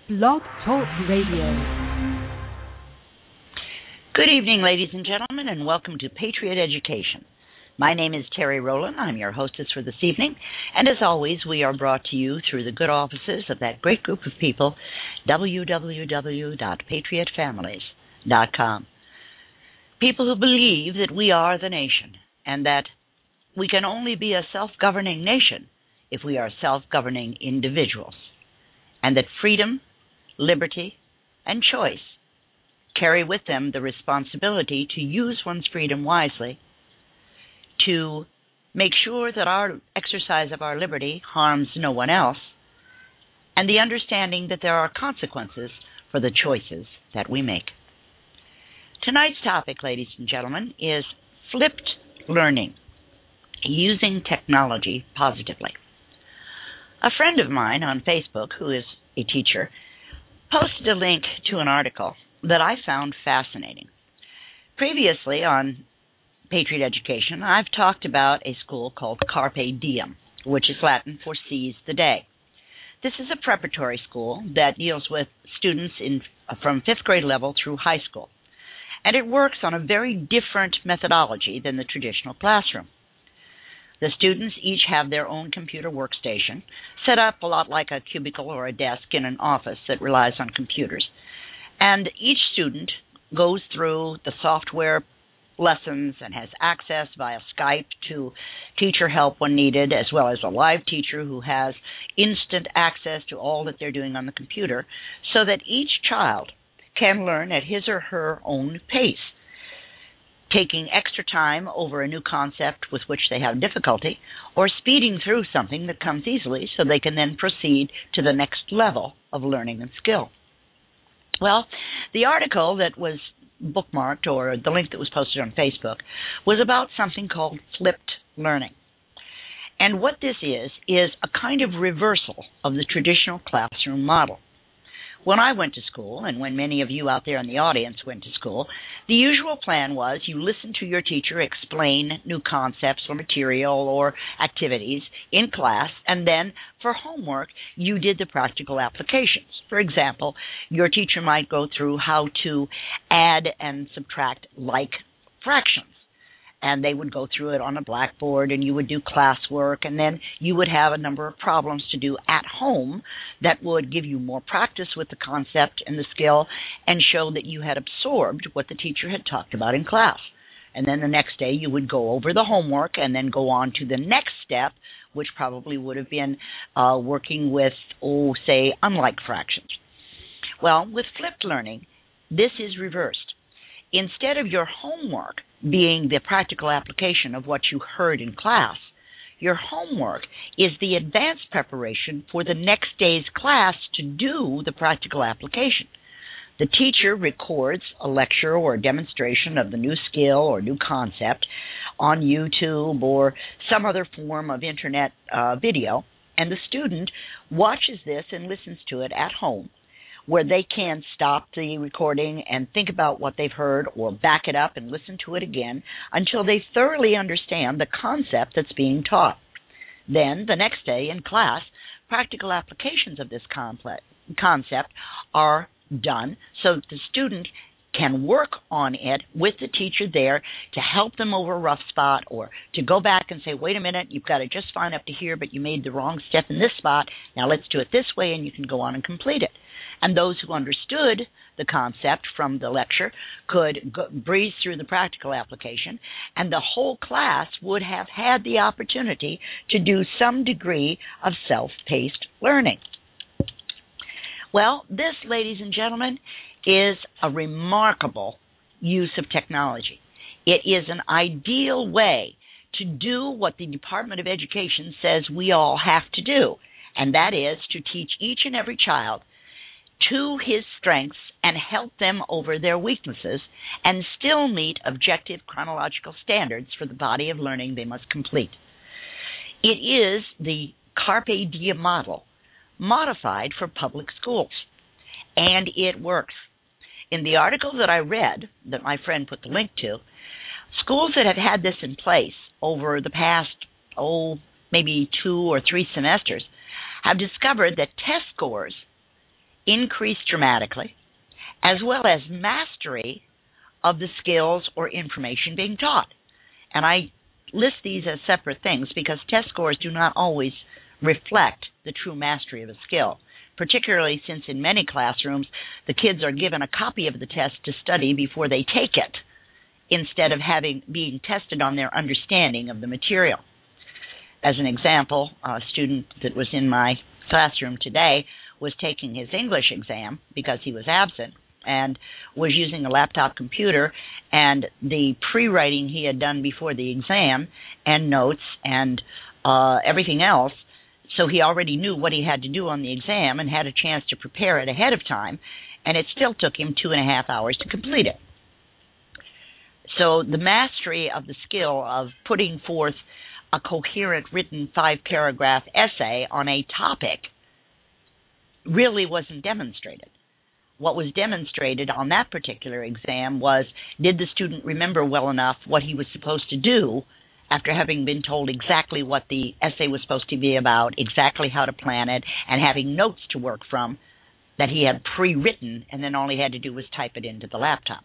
Blog Talk Radio. Good evening, ladies and gentlemen, and welcome to Patriot Education. My name is Terry Rowland. I'm your hostess for this evening, and as always, we are brought to you through the good offices of that great group of people, www.patriotfamilies.com. People who believe that we are the nation, and that we can only be a self-governing nation if we are self-governing individuals, and that freedom, liberty, and choice carry with them the responsibility to use one's freedom wisely, to make sure that our exercise of our liberty harms no one else, and the understanding that there are consequences for the choices that we make. Tonight's topic, ladies and gentlemen, is flipped learning, using technology positively. A friend of mine on Facebook, who is a teacher, posted a link to an article that I found fascinating. Previously on Patriot Education, I've talked about a school called Carpe Diem, which is Latin for seize the day. This is a preparatory school that deals with students from fifth grade level through high school, and it works on a very different methodology than the traditional classroom. The students each have their own computer workstation, set up a lot like a cubicle or a desk in an office that relies on computers. And each student goes through the software lessons and has access via Skype to teacher help when needed, as well as a live teacher who has instant access to all that they're doing on the computer, so that each child can learn at his or her own pace, taking extra time over a new concept with which they have difficulty, or speeding through something that comes easily so they can then proceed to the next level of learning and skill. Well, the article that was bookmarked, or the link that was posted on Facebook, was about something called flipped learning. And what this is a kind of reversal of the traditional classroom model. When I went to school, and when many of you out there in the audience went to school, the usual plan was you listened to your teacher explain new concepts or material or activities in class, and then for homework, you did the practical applications. For example, your teacher might go through how to add and subtract like fractions, and they would go through it on a blackboard, and you would do classwork, and then you would have a number of problems to do at home that would give you more practice with the concept and the skill and show that you had absorbed what the teacher had talked about in class. And then the next day you would go over the homework and then go on to the next step, which probably would have been working with, say, unlike fractions. Well, with flipped learning, this is reversed. Instead of your homework being the practical application of what you heard in class, your homework is the advanced preparation for the next day's class to do the practical application. The teacher records a lecture or a demonstration of the new skill or new concept on YouTube or some other form of internet video, and the student watches this and listens to it at home, where they can stop the recording and think about what they've heard or back it up and listen to it again until they thoroughly understand the concept that's being taught. Then, the next day in class, practical applications of this concept are done so that the student can work on it with the teacher there to help them over a rough spot, or to go back and say, wait a minute, you've got it just fine up to here, but you made the wrong step in this spot. Now let's do it this way, and you can go on and complete it. And those who understood the concept from the lecture could breeze through the practical application, and the whole class would have had the opportunity to do some degree of self-paced learning. Well, this, ladies and gentlemen, is a remarkable use of technology. It is an ideal way to do what the Department of Education says we all have to do, and that is to teach each and every child to his strengths and help them over their weaknesses, and still meet objective chronological standards for the body of learning they must complete. It is the Carpe Diem model modified for public schools, and it works. In the article that I read, that my friend put the link to, schools that have had this in place over the past, maybe 2 or 3 semesters, have discovered that test scores increase dramatically, as well as mastery of the skills or information being taught. And I list these as separate things because test scores do not always reflect the true mastery of a skill, particularly since in many classrooms the kids are given a copy of the test to study before they take it, instead of being tested on their understanding of the material. As an example, a student that was in my classroom today was taking his English exam because he was absent and was using a laptop computer, and the pre-writing he had done before the exam and notes and everything else, so he already knew what he had to do on the exam and had a chance to prepare it ahead of time, and it still took him 2.5 hours to complete it. So the mastery of the skill of putting forth a coherent written 5-paragraph essay on a topic really wasn't demonstrated. What was demonstrated on that particular exam was, did the student remember well enough what he was supposed to do after having been told exactly what the essay was supposed to be about, exactly how to plan it, and having notes to work from that he had pre-written and then all he had to do was type it into the laptop.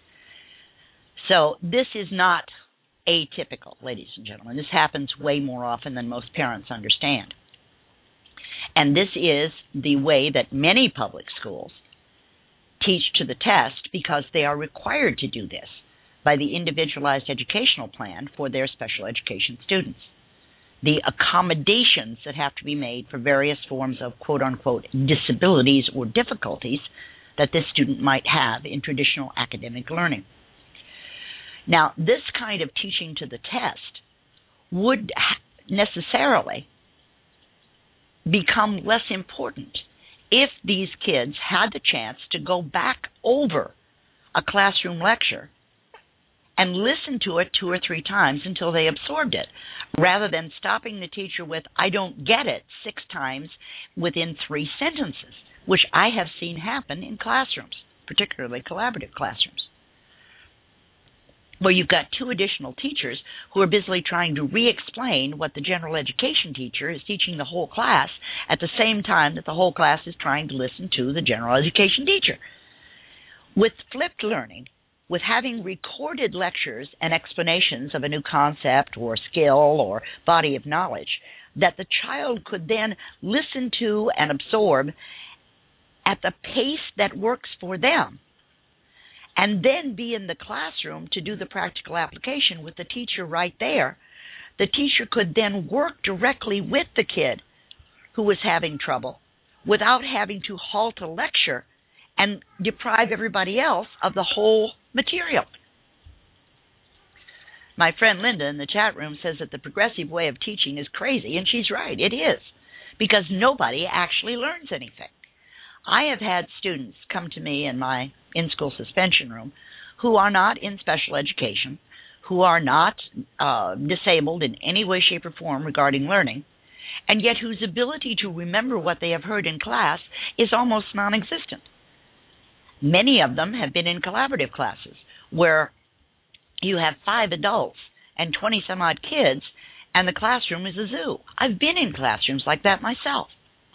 So this is not atypical, ladies and gentlemen. This happens way more often than most parents understand. And this is the way that many public schools teach to the test because they are required to do this by the individualized educational plan for their special education students. The accommodations that have to be made for various forms of quote-unquote disabilities or difficulties that this student might have in traditional academic learning. Now, this kind of teaching to the test would necessarily become less important if these kids had the chance to go back over a classroom lecture and listen to it 2 or 3 times until they absorbed it, rather than stopping the teacher with, "I don't get it," 6 times within 3 sentences, which I have seen happen in classrooms, particularly collaborative classrooms, where you've got 2 additional teachers who are busily trying to re-explain what the general education teacher is teaching the whole class at the same time that the whole class is trying to listen to the general education teacher. With flipped learning, with having recorded lectures and explanations of a new concept or skill or body of knowledge that the child could then listen to and absorb at the pace that works for them, and then be in the classroom to do the practical application with the teacher right there, the teacher could then work directly with the kid who was having trouble without having to halt a lecture and deprive everybody else of the whole material. My friend Linda in the chat room says that the progressive way of teaching is crazy, and she's right, it is, because nobody actually learns anything. I have had students come to me in my in-school suspension room who are not in special education, who are not disabled in any way, shape, or form regarding learning, and yet whose ability to remember what they have heard in class is almost non-existent. Many of them have been in collaborative classes where you have 5 adults and 20-some-odd kids, and the classroom is a zoo. I've been in classrooms like that myself.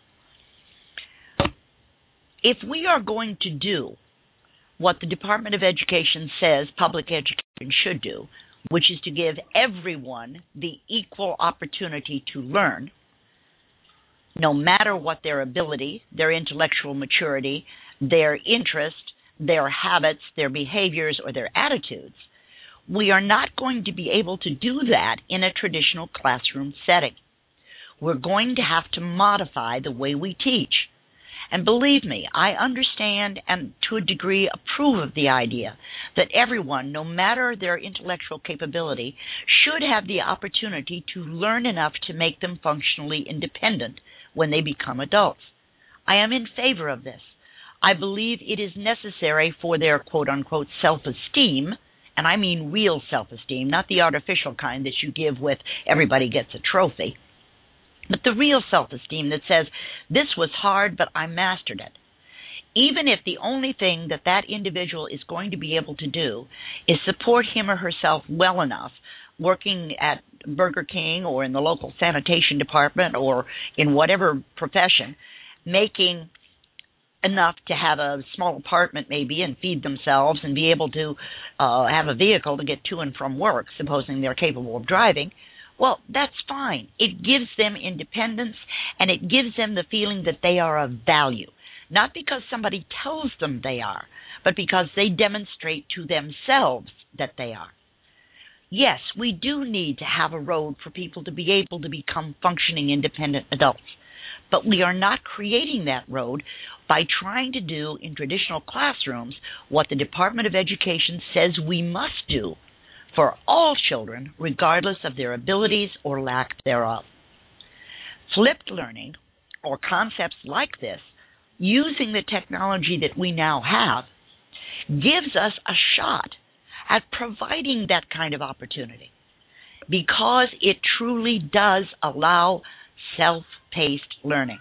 If we are going to do what the Department of Education says public education should do, which is to give everyone the equal opportunity to learn, no matter what their ability, their intellectual maturity, their interest, their habits, their behaviors, or their attitudes, we are not going to be able to do that in a traditional classroom setting. We're going to have to modify the way we teach. And believe me, I understand and to a degree approve of the idea that everyone, no matter their intellectual capability, should have the opportunity to learn enough to make them functionally independent when they become adults. I am in favor of this. I believe it is necessary for their quote-unquote self-esteem, and I mean real self-esteem, not the artificial kind that you give with everybody gets a trophy, but the real self-esteem that says, this was hard, but I mastered it. Even if the only thing that that individual is going to be able to do is support him or herself well enough, working at Burger King or in the local sanitation department or in whatever profession, making enough to have a small apartment maybe and feed themselves and be able to have a vehicle to get to and from work, supposing they're capable of driving, well, that's fine. It gives them independence, and it gives them the feeling that they are of value, not because somebody tells them they are, but because they demonstrate to themselves that they are. Yes, we do need to have a road for people to be able to become functioning independent adults, but we are not creating that road by trying to do in traditional classrooms what the Department of Education says we must do for all children, regardless of their abilities or lack thereof. Flipped learning, or concepts like this, using the technology that we now have, gives us a shot at providing that kind of opportunity, because it truly does allow self-paced learning.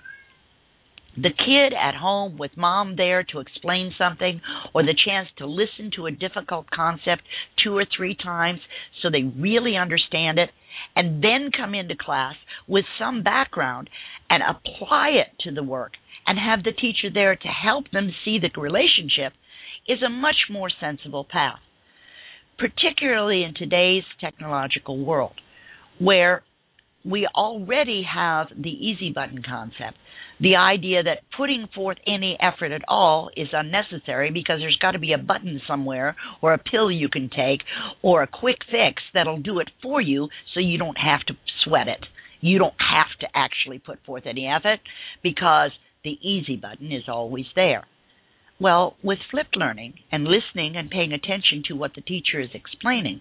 The kid at home with mom there to explain something, or the chance to listen to a difficult concept 2 or 3 times so they really understand it, and then come into class with some background and apply it to the work and have the teacher there to help them see the relationship, is a much more sensible path, particularly in today's technological world, where we already have the easy button concept, the idea that putting forth any effort at all is unnecessary because there's got to be a button somewhere, or a pill you can take, or a quick fix that'll do it for you so you don't have to sweat it. You don't have to actually put forth any effort because the easy button is always there. Well, with flipped learning and listening and paying attention to what the teacher is explaining,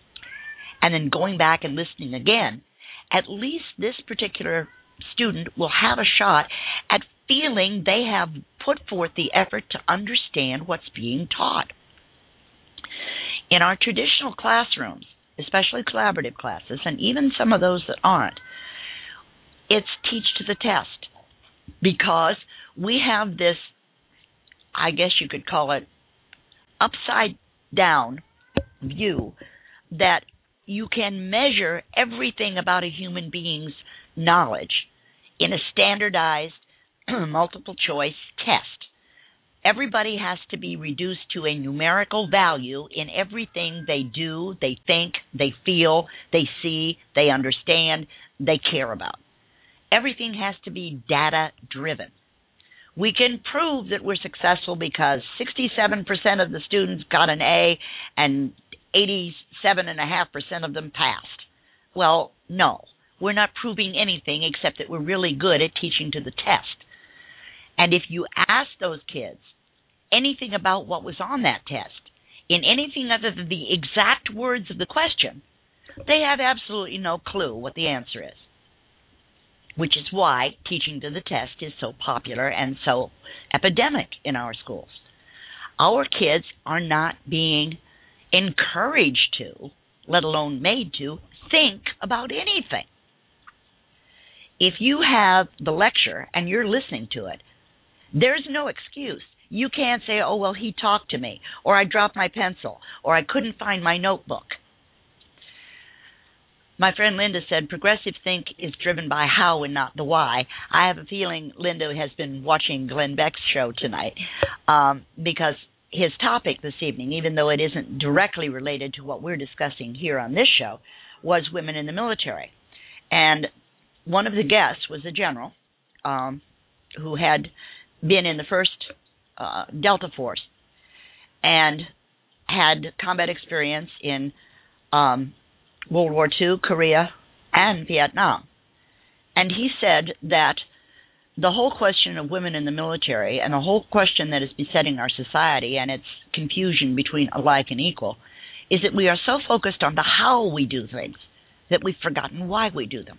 and then going back and listening again, at least this particular student will have a shot at feeling they have put forth the effort to understand what's being taught. In our traditional classrooms, especially collaborative classes, and even some of those that aren't, it's teach to the test, because we have this, I guess you could call it, upside down view that you can measure everything about a human being's knowledge in a standardized multiple choice test. Everybody has to be reduced to a numerical value in everything they do, they think, they feel, they see, they understand, they care about. Everything has to be data-driven. We can prove that we're successful because 67% of the students got an A and 87.5% of them passed. Well, no. We're not proving anything except that we're really good at teaching to the test. And if you ask those kids anything about what was on that test, in anything other than the exact words of the question, they have absolutely no clue what the answer is. Which is why teaching to the test is so popular and so epidemic in our schools. Our kids are not being encouraged to, let alone made to, think about anything. If you have the lecture and you're listening to it, there's no excuse. You can't say, oh, well, he talked to me, or I dropped my pencil, or I couldn't find my notebook. My friend Linda said progressive think is driven by how and not the why. I have a feeling Linda has been watching Glenn Beck's show tonight because his topic this evening, even though it isn't directly related to what we're discussing here on this show, was women in the military. And one of the guests was a general who had been in the first Delta Force and had combat experience in World War II, Korea, and Vietnam. And he said that the whole question of women in the military and the whole question that is besetting our society and its confusion between alike and equal is that we are so focused on the how we do things that we've forgotten why we do them.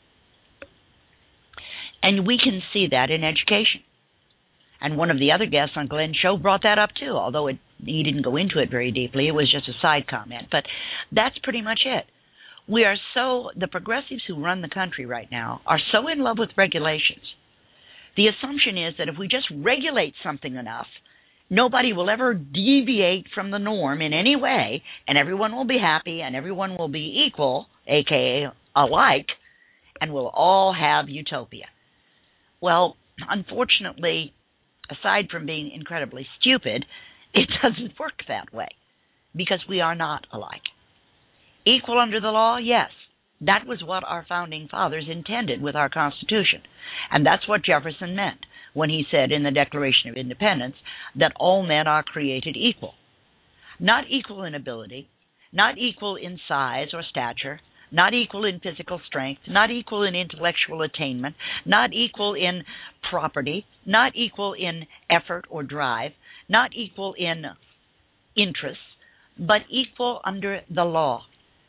And we can see that in education. And one of the other guests on Glenn's show brought that up too, although he didn't go into it very deeply. It was just a side comment. But that's pretty much it. The progressives who run the country right now are so in love with regulations. The assumption is that if we just regulate something enough, nobody will ever deviate from the norm in any way, and everyone will be happy, and everyone will be equal, a.k.a. alike, and we'll all have utopia. Well, unfortunately, aside from being incredibly stupid, it doesn't work that way because we are not alike. Equal under the law, yes. That was what our founding fathers intended with our Constitution. And that's what Jefferson meant when he said in the Declaration of Independence that all men are created equal. Not equal in ability, not equal in size or stature, not equal in physical strength, not equal in intellectual attainment, not equal in property, not equal in effort or drive, not equal in interests, but equal under the law,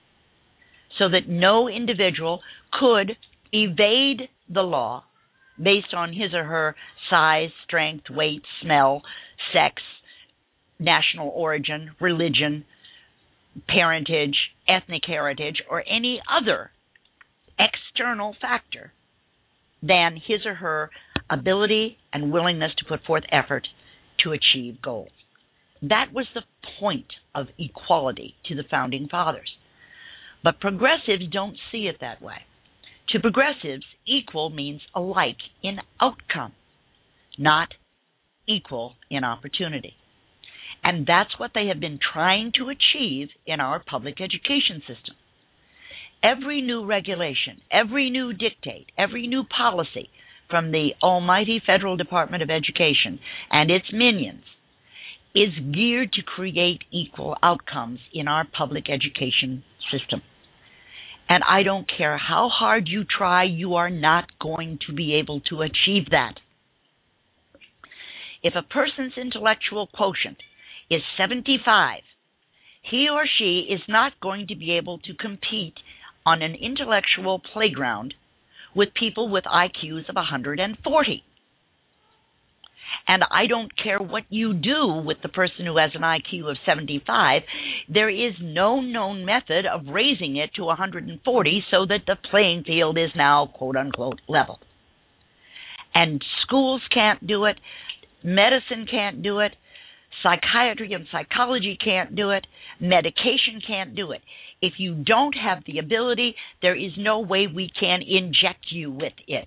so that no individual could evade the law based on his or her size, strength, weight, smell, sex, national origin, religion, parentage, ethnic heritage, or any other external factor than his or her ability and willingness to put forth effort to achieve goals. That was the point of equality to the Founding Fathers. But progressives don't see it that way. To progressives, equal means alike in outcome, not equal in opportunity. And that's what they have been trying to achieve in our public education system. Every new regulation, every new dictate, every new policy from the almighty Federal Department of Education and its minions is geared to create equal outcomes in our public education system. And I don't care how hard you try, you are not going to be able to achieve that. If a person's intellectual quotient is 75, he or she is not going to be able to compete on an intellectual playground with people with IQs of 140. And I don't care what you do with the person who has an IQ of 75, there is no known method of raising it to 140 so that the playing field is now, quote-unquote, level. And schools can't do it, medicine can't do it, psychiatry and psychology can't do it, medication can't do it. If you don't have the ability, there is no way we can inject you with it.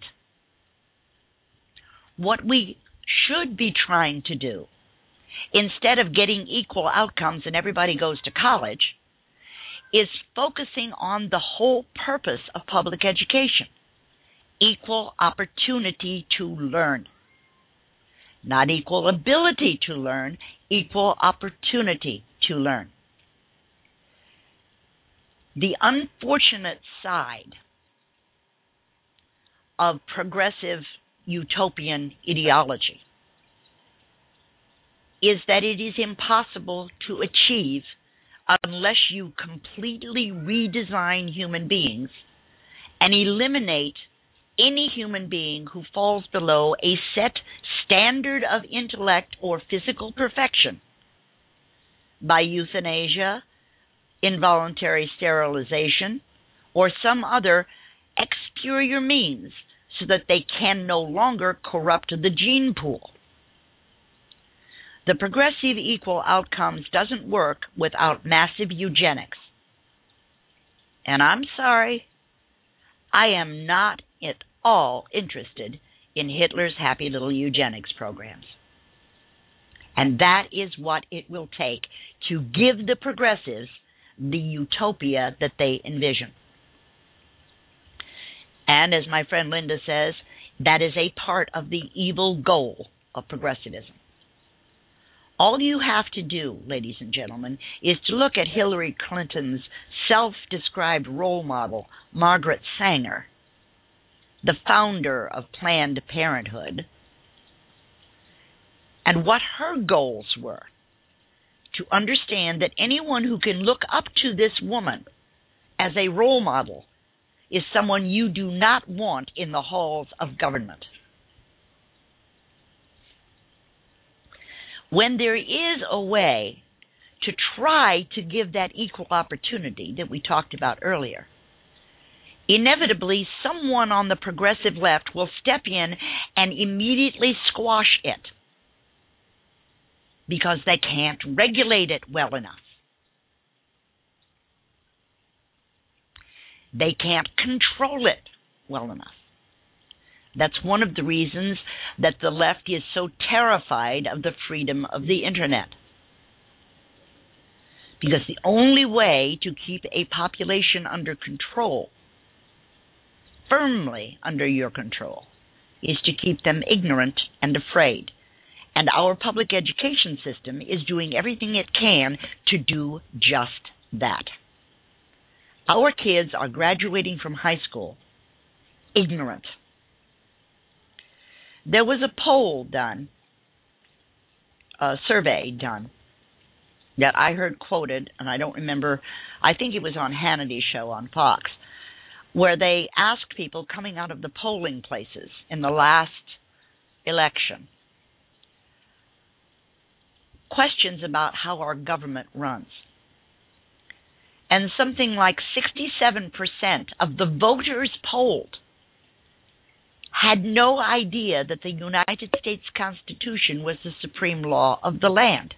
What we should be trying to do, instead of getting equal outcomes and everybody goes to college, is focusing on the whole purpose of public education, equal opportunity to learn. Not equal ability to learn, equal opportunity to learn. The unfortunate side of progressive utopian ideology is that it is impossible to achieve unless you completely redesign human beings and eliminate any human being who falls below a set standard of intellect or physical perfection by euthanasia, involuntary sterilization, or some other exterior means so that they can no longer corrupt the gene pool. The progressive equal outcomes doesn't work without massive eugenics. And I'm sorry, I am not at all interested in Hitler's happy little eugenics programs. And that is what it will take to give the progressives the utopia that they envision. And as my friend Linda says, that is a part of the evil goal of progressivism. All you have to do, ladies and gentlemen, is to look at Hillary Clinton's self-described role model, Margaret Sanger, the founder of Planned Parenthood, and what her goals were. To understand that anyone who can look up to this woman as a role model is someone you do not want in the halls of government. When there is a way to try to give that equal opportunity that we talked about earlier, inevitably someone on the progressive left will step in and immediately squash it because they can't regulate it well enough. They can't control it well enough. That's one of the reasons that the left is so terrified of the freedom of the internet. Because the only way to keep a population under control, firmly under your control, is to keep them ignorant and afraid. And our public education system is doing everything it can to do just that. Our kids are graduating from high school ignorant. There was a poll done, a survey done, that I heard quoted, and I don't remember, I think it was on Hannity's show on Fox, where they asked people coming out of the polling places in the last election questions about how our government runs. And something like 67% of the voters polled had no idea that the United States Constitution was the supreme law of the land.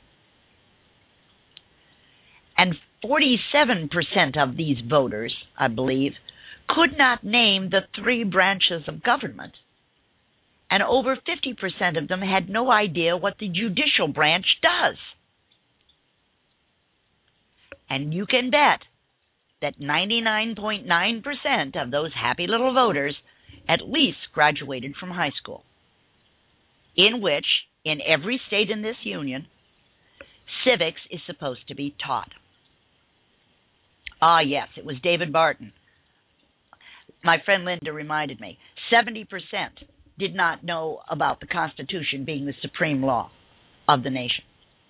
And 47% of these voters, I believe, could not name the three branches of government. And over 50% of them had no idea what the judicial branch does. And you can bet that 99.9% of those happy little voters at least graduated from high school, in which, in every state in this union, civics is supposed to be taught. Ah, yes, it was David Barton. My friend Linda reminded me, 70% did not know about the Constitution being the supreme law of the nation.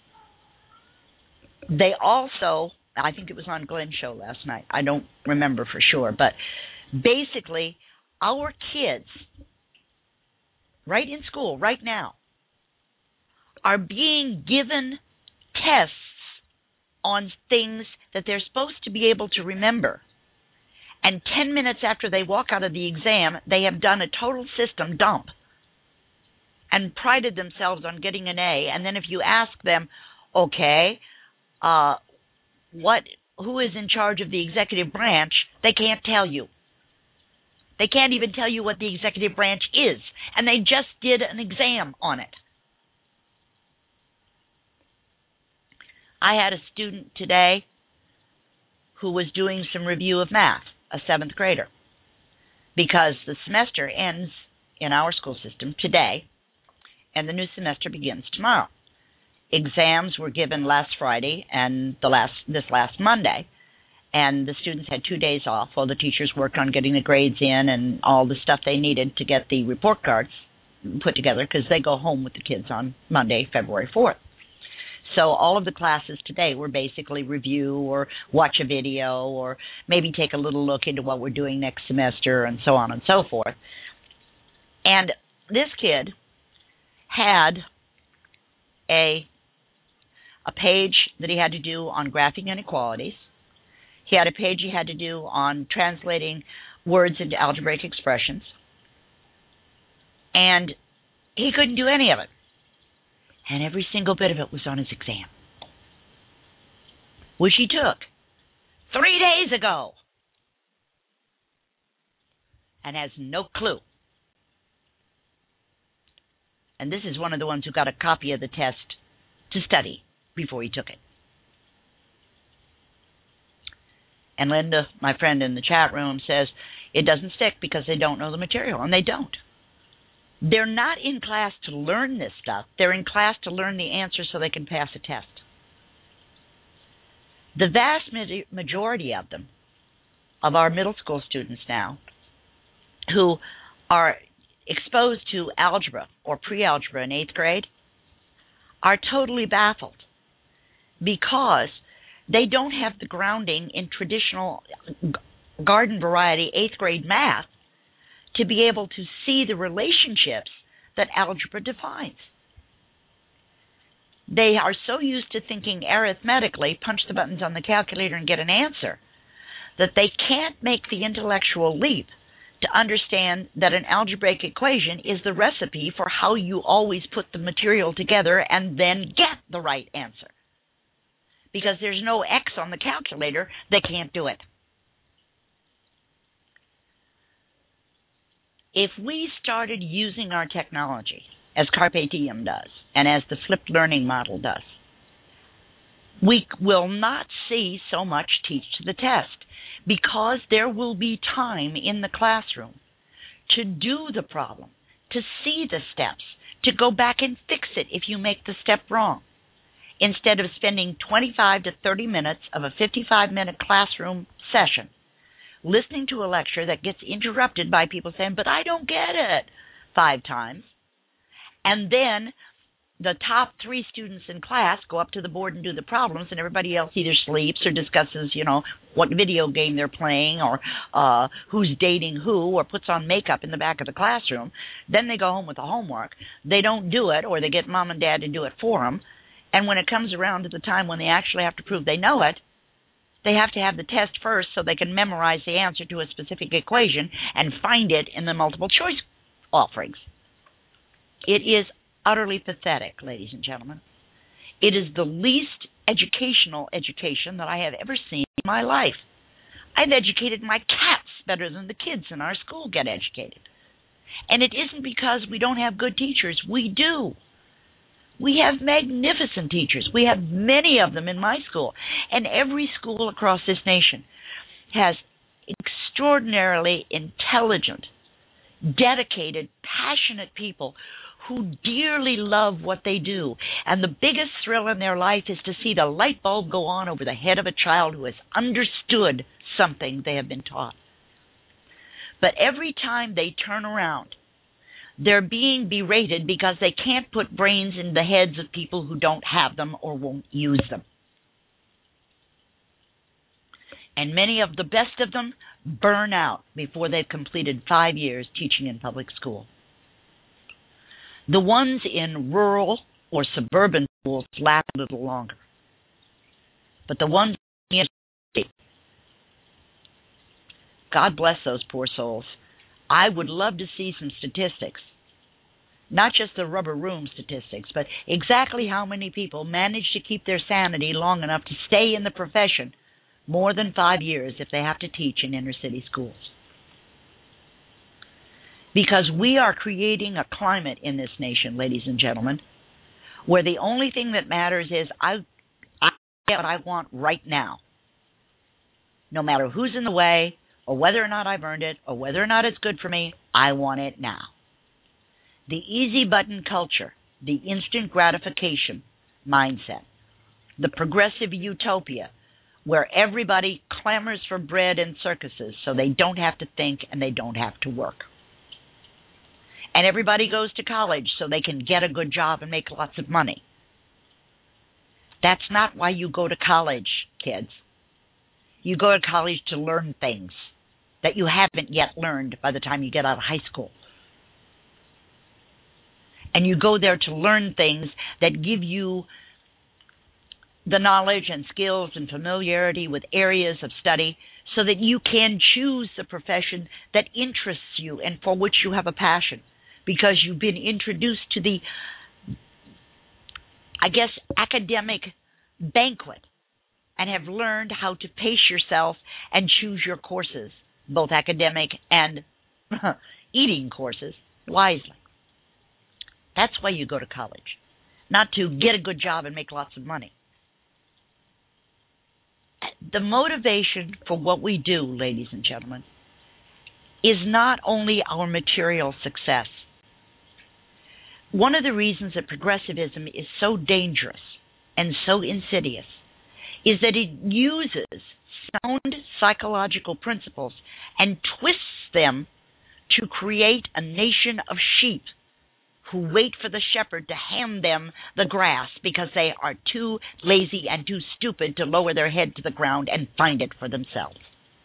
They also, I think it was on Glenn's show last night, I don't remember for sure, but basically our kids, right in school, right now, are being given tests on things that they're supposed to be able to remember. And 10 minutes after they walk out of the exam, they have done a total system dump and prided themselves on getting an A. And then if you ask them, okay, who is in charge of the executive branch, they can't tell you. They can't even tell you what the executive branch is. And they just did an exam on it. I had a student today who was doing some review of math, a 7th grader, because the semester ends in our school system today, and the new semester begins tomorrow. Exams were given last Friday and this last Monday, and the students had 2 days off while the teachers worked on getting the grades in and all the stuff they needed to get the report cards put together, because they go home with the kids on Monday, February 4th. So all of the classes today were basically review or watch a video or maybe take a little look into what we're doing next semester and so on and so forth. And this kid had a page that he had to do on graphing inequalities. He had a page he had to do on translating words into algebraic expressions. And he couldn't do any of it. And every single bit of it was on his exam, which he took 3 days ago and has no clue. And this is one of the ones who got a copy of the test to study before he took it. And Linda, my friend in the chat room, says it doesn't stick because they don't know the material, and they don't. They're not in class to learn this stuff. They're in class to learn the answer so they can pass a test. The vast majority of them, of our middle school students now, who are exposed to algebra or pre-algebra in 8th grade, are totally baffled because they don't have the grounding in traditional garden variety 8th grade math to be able to see the relationships that algebra defines. They are so used to thinking arithmetically, punch the buttons on the calculator and get an answer, that they can't make the intellectual leap to understand that an algebraic equation is the recipe for how you always put the material together and then get the right answer. Because there's no X on the calculator, they can't do it. If we started using our technology as Carpe Diem does and as the flipped learning model does, we will not see so much teach to the test because there will be time in the classroom to do the problem, to see the steps, to go back and fix it if you make the step wrong, instead of spending 25 to 30 minutes of a 55-minute classroom session listening to a lecture that gets interrupted by people saying, but I don't get it, 5 times. And then the top 3 students in class go up to the board and do the problems, and everybody else either sleeps or discusses, what video game they're playing or who's dating who or puts on makeup in the back of the classroom. Then they go home with the homework. They don't do it, or they get mom and dad to do it for them. And when it comes around to the time when they actually have to prove they know it, they have to have the test first so they can memorize the answer to a specific equation and find it in the multiple choice offerings. It is utterly pathetic, ladies and gentlemen. It is the least educational education that I have ever seen in my life. I've educated my cats better than the kids in our school get educated. And it isn't because we don't have good teachers. We do. We have magnificent teachers. We have many of them in my school. And every school across this nation has extraordinarily intelligent, dedicated, passionate people who dearly love what they do. And the biggest thrill in their life is to see the light bulb go on over the head of a child who has understood something they have been taught. But every time they turn around, they're being berated because they can't put brains in the heads of people who don't have them or won't use them. And many of the best of them burn out before they've completed 5 years teaching in public school. The ones in rural or suburban schools last a little longer. But the ones in the city, God bless those poor souls. I would love to see some statistics, not just the rubber room statistics, but exactly how many people manage to keep their sanity long enough to stay in the profession more than 5 years if they have to teach in inner city schools. Because we are creating a climate in this nation, ladies and gentlemen, where the only thing that matters is I get what I want right now, no matter who's in the way, or whether or not I've earned it, or whether or not it's good for me. I want it now. The easy button culture, the instant gratification mindset, the progressive utopia, where everybody clamors for bread and circuses so they don't have to think and they don't have to work. And everybody goes to college so they can get a good job and make lots of money. That's not why you go to college, kids. You go to college to learn things that you haven't yet learned by the time you get out of high school. And you go there to learn things that give you the knowledge and skills and familiarity with areas of study so that you can choose the profession that interests you and for which you have a passion, because you've been introduced to the, academic banquet and have learned how to pace yourself and choose your courses, both academic and eating courses, wisely. That's why you go to college, not to get a good job and make lots of money. The motivation for what we do, ladies and gentlemen, is not only our material success. One of the reasons that progressivism is so dangerous and so insidious is that it uses sound psychological principles and twists them to create a nation of sheep who wait for the shepherd to hand them the grass because they are too lazy and too stupid to lower their head to the ground and find it for themselves.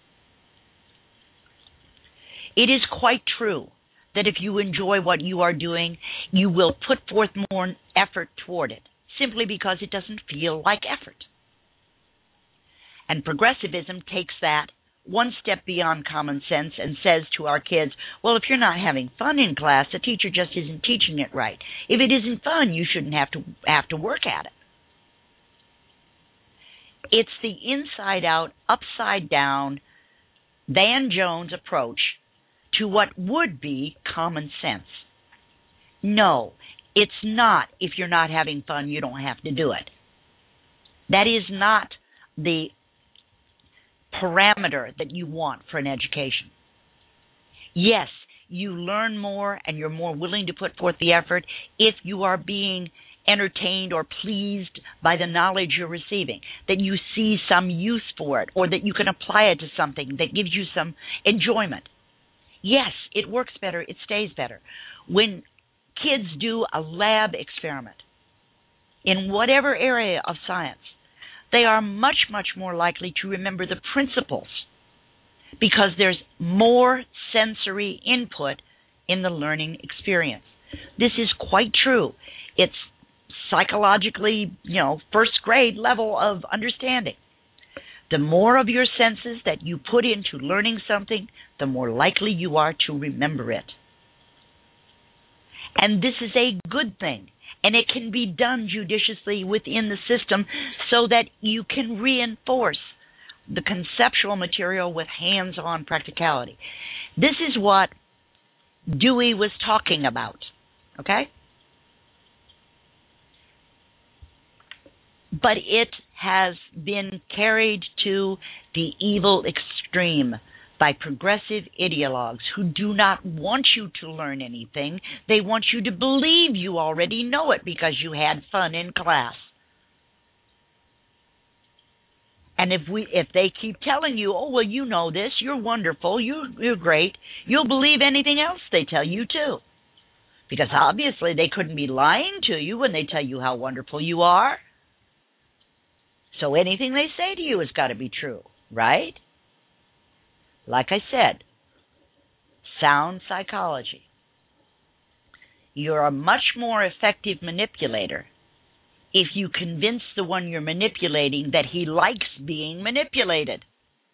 It is quite true that if you enjoy what you are doing, you will put forth more effort toward it, simply because it doesn't feel like effort. And progressivism takes that one step beyond common sense and says to our kids, well, if you're not having fun in class, the teacher just isn't teaching it right. If it isn't fun, you shouldn't have to work at it. It's the inside-out, upside-down, Van Jones approach to what would be common sense. No, it's not. If you're not having fun, you don't have to do it. That is not the parameter that you want for an education. Yes, you learn more and you're more willing to put forth the effort if you are being entertained or pleased by the knowledge you're receiving, that you see some use for it, or that you can apply it to something that gives you some enjoyment. Yes, it works better, it stays better. When kids do a lab experiment in whatever area of science, they are much, much more likely to remember the principles because there's more sensory input in the learning experience. This is quite true. It's psychologically, first grade level of understanding. The more of your senses that you put into learning something, the more likely you are to remember it. And this is a good thing. And it can be done judiciously within the system so that you can reinforce the conceptual material with hands-on practicality. This is what Dewey was talking about, okay? But it has been carried to the evil extreme by progressive ideologues who do not want you to learn anything. They want you to believe you already know it because you had fun in class. And if they keep telling you, oh, well, you know this, you're wonderful, you're great, you'll believe anything else they tell you too. Because obviously they couldn't be lying to you when they tell you how wonderful you are. So anything they say to you has got to be true, right? Like I said, sound psychology. You're a much more effective manipulator if you convince the one you're manipulating that he likes being manipulated.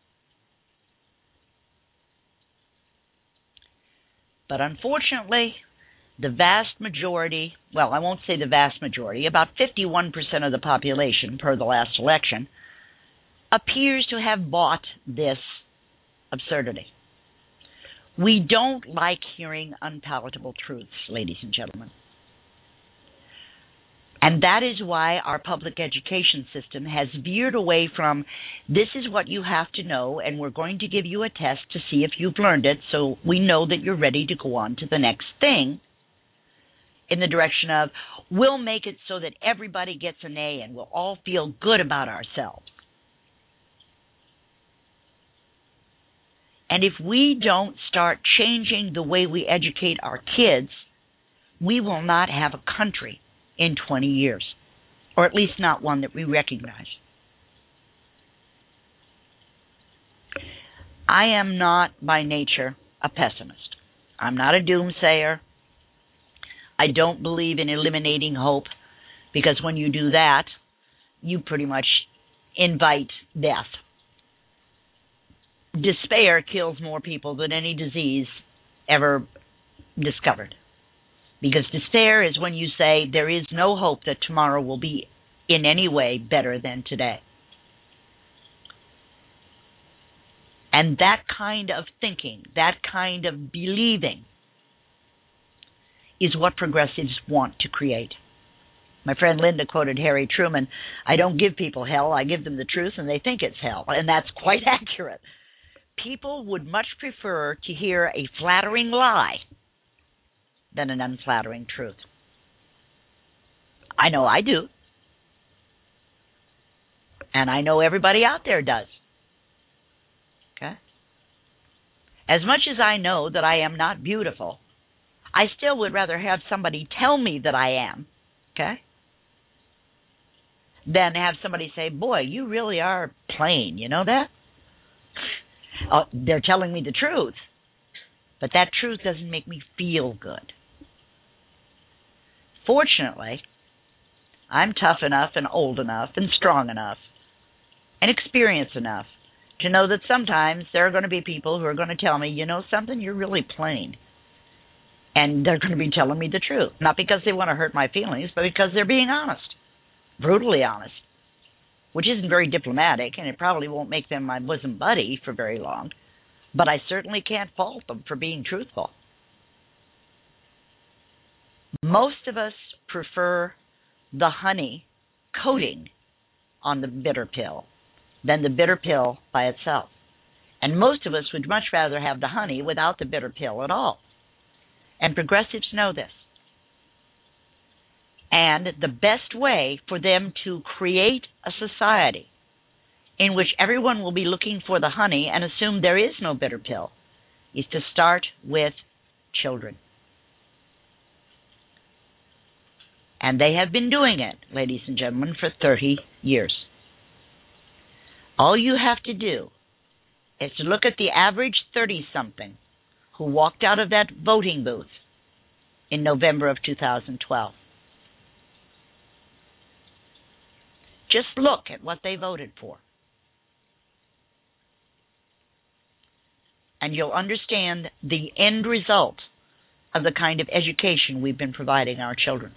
But unfortunately, the vast majority, well, I won't say the vast majority, about 51% of the population per the last election, appears to have bought this absurdity. We don't like hearing unpalatable truths, ladies and gentlemen. And that is why our public education system has veered away from, this is what you have to know, and we're going to give you a test to see if you've learned it so we know that you're ready to go on to the next thing, in the direction of, we'll make it so that everybody gets an A and we'll all feel good about ourselves. And if we don't start changing the way we educate our kids, we will not have a country in 20 years, or at least not one that we recognize. I am not by nature a pessimist. I'm not a doomsayer. I don't believe in eliminating hope, because when you do that, you pretty much invite death. Despair kills more people than any disease ever discovered. Because despair is when you say there is no hope that tomorrow will be in any way better than today. And that kind of thinking, that kind of believing, is what progressives want to create. My friend Linda quoted Harry Truman, I don't give people hell, I give them the truth and they think it's hell. And that's quite accurate. People would much prefer to hear a flattering lie than an unflattering truth. I know I do. And I know everybody out there does. Okay? As much as I know that I am not beautiful, I still would rather have somebody tell me that I am, okay, than have somebody say, boy, you really are plain, you know that? They're telling me the truth, but that truth doesn't make me feel good. Fortunately, I'm tough enough and old enough and strong enough and experienced enough to know that sometimes there are going to be people who are going to tell me, you know something, you're really plain. And they're going to be telling me the truth. Not because they want to hurt my feelings, but because they're being honest. Brutally honest. Which isn't very diplomatic, and it probably won't make them my bosom buddy for very long. But I certainly can't fault them for being truthful. Most of us prefer the honey coating on the bitter pill than the bitter pill by itself. And most of us would much rather have the honey without the bitter pill at all. And progressives know this. And the best way for them to create a society in which everyone will be looking for the honey and assume there is no bitter pill is to start with children. And they have been doing it, ladies and gentlemen, for 30 years. All you have to do is to look at the average 30-something who walked out of that voting booth in November of 2012. Just look at what they voted for. And you'll understand the end result of the kind of education we've been providing our children.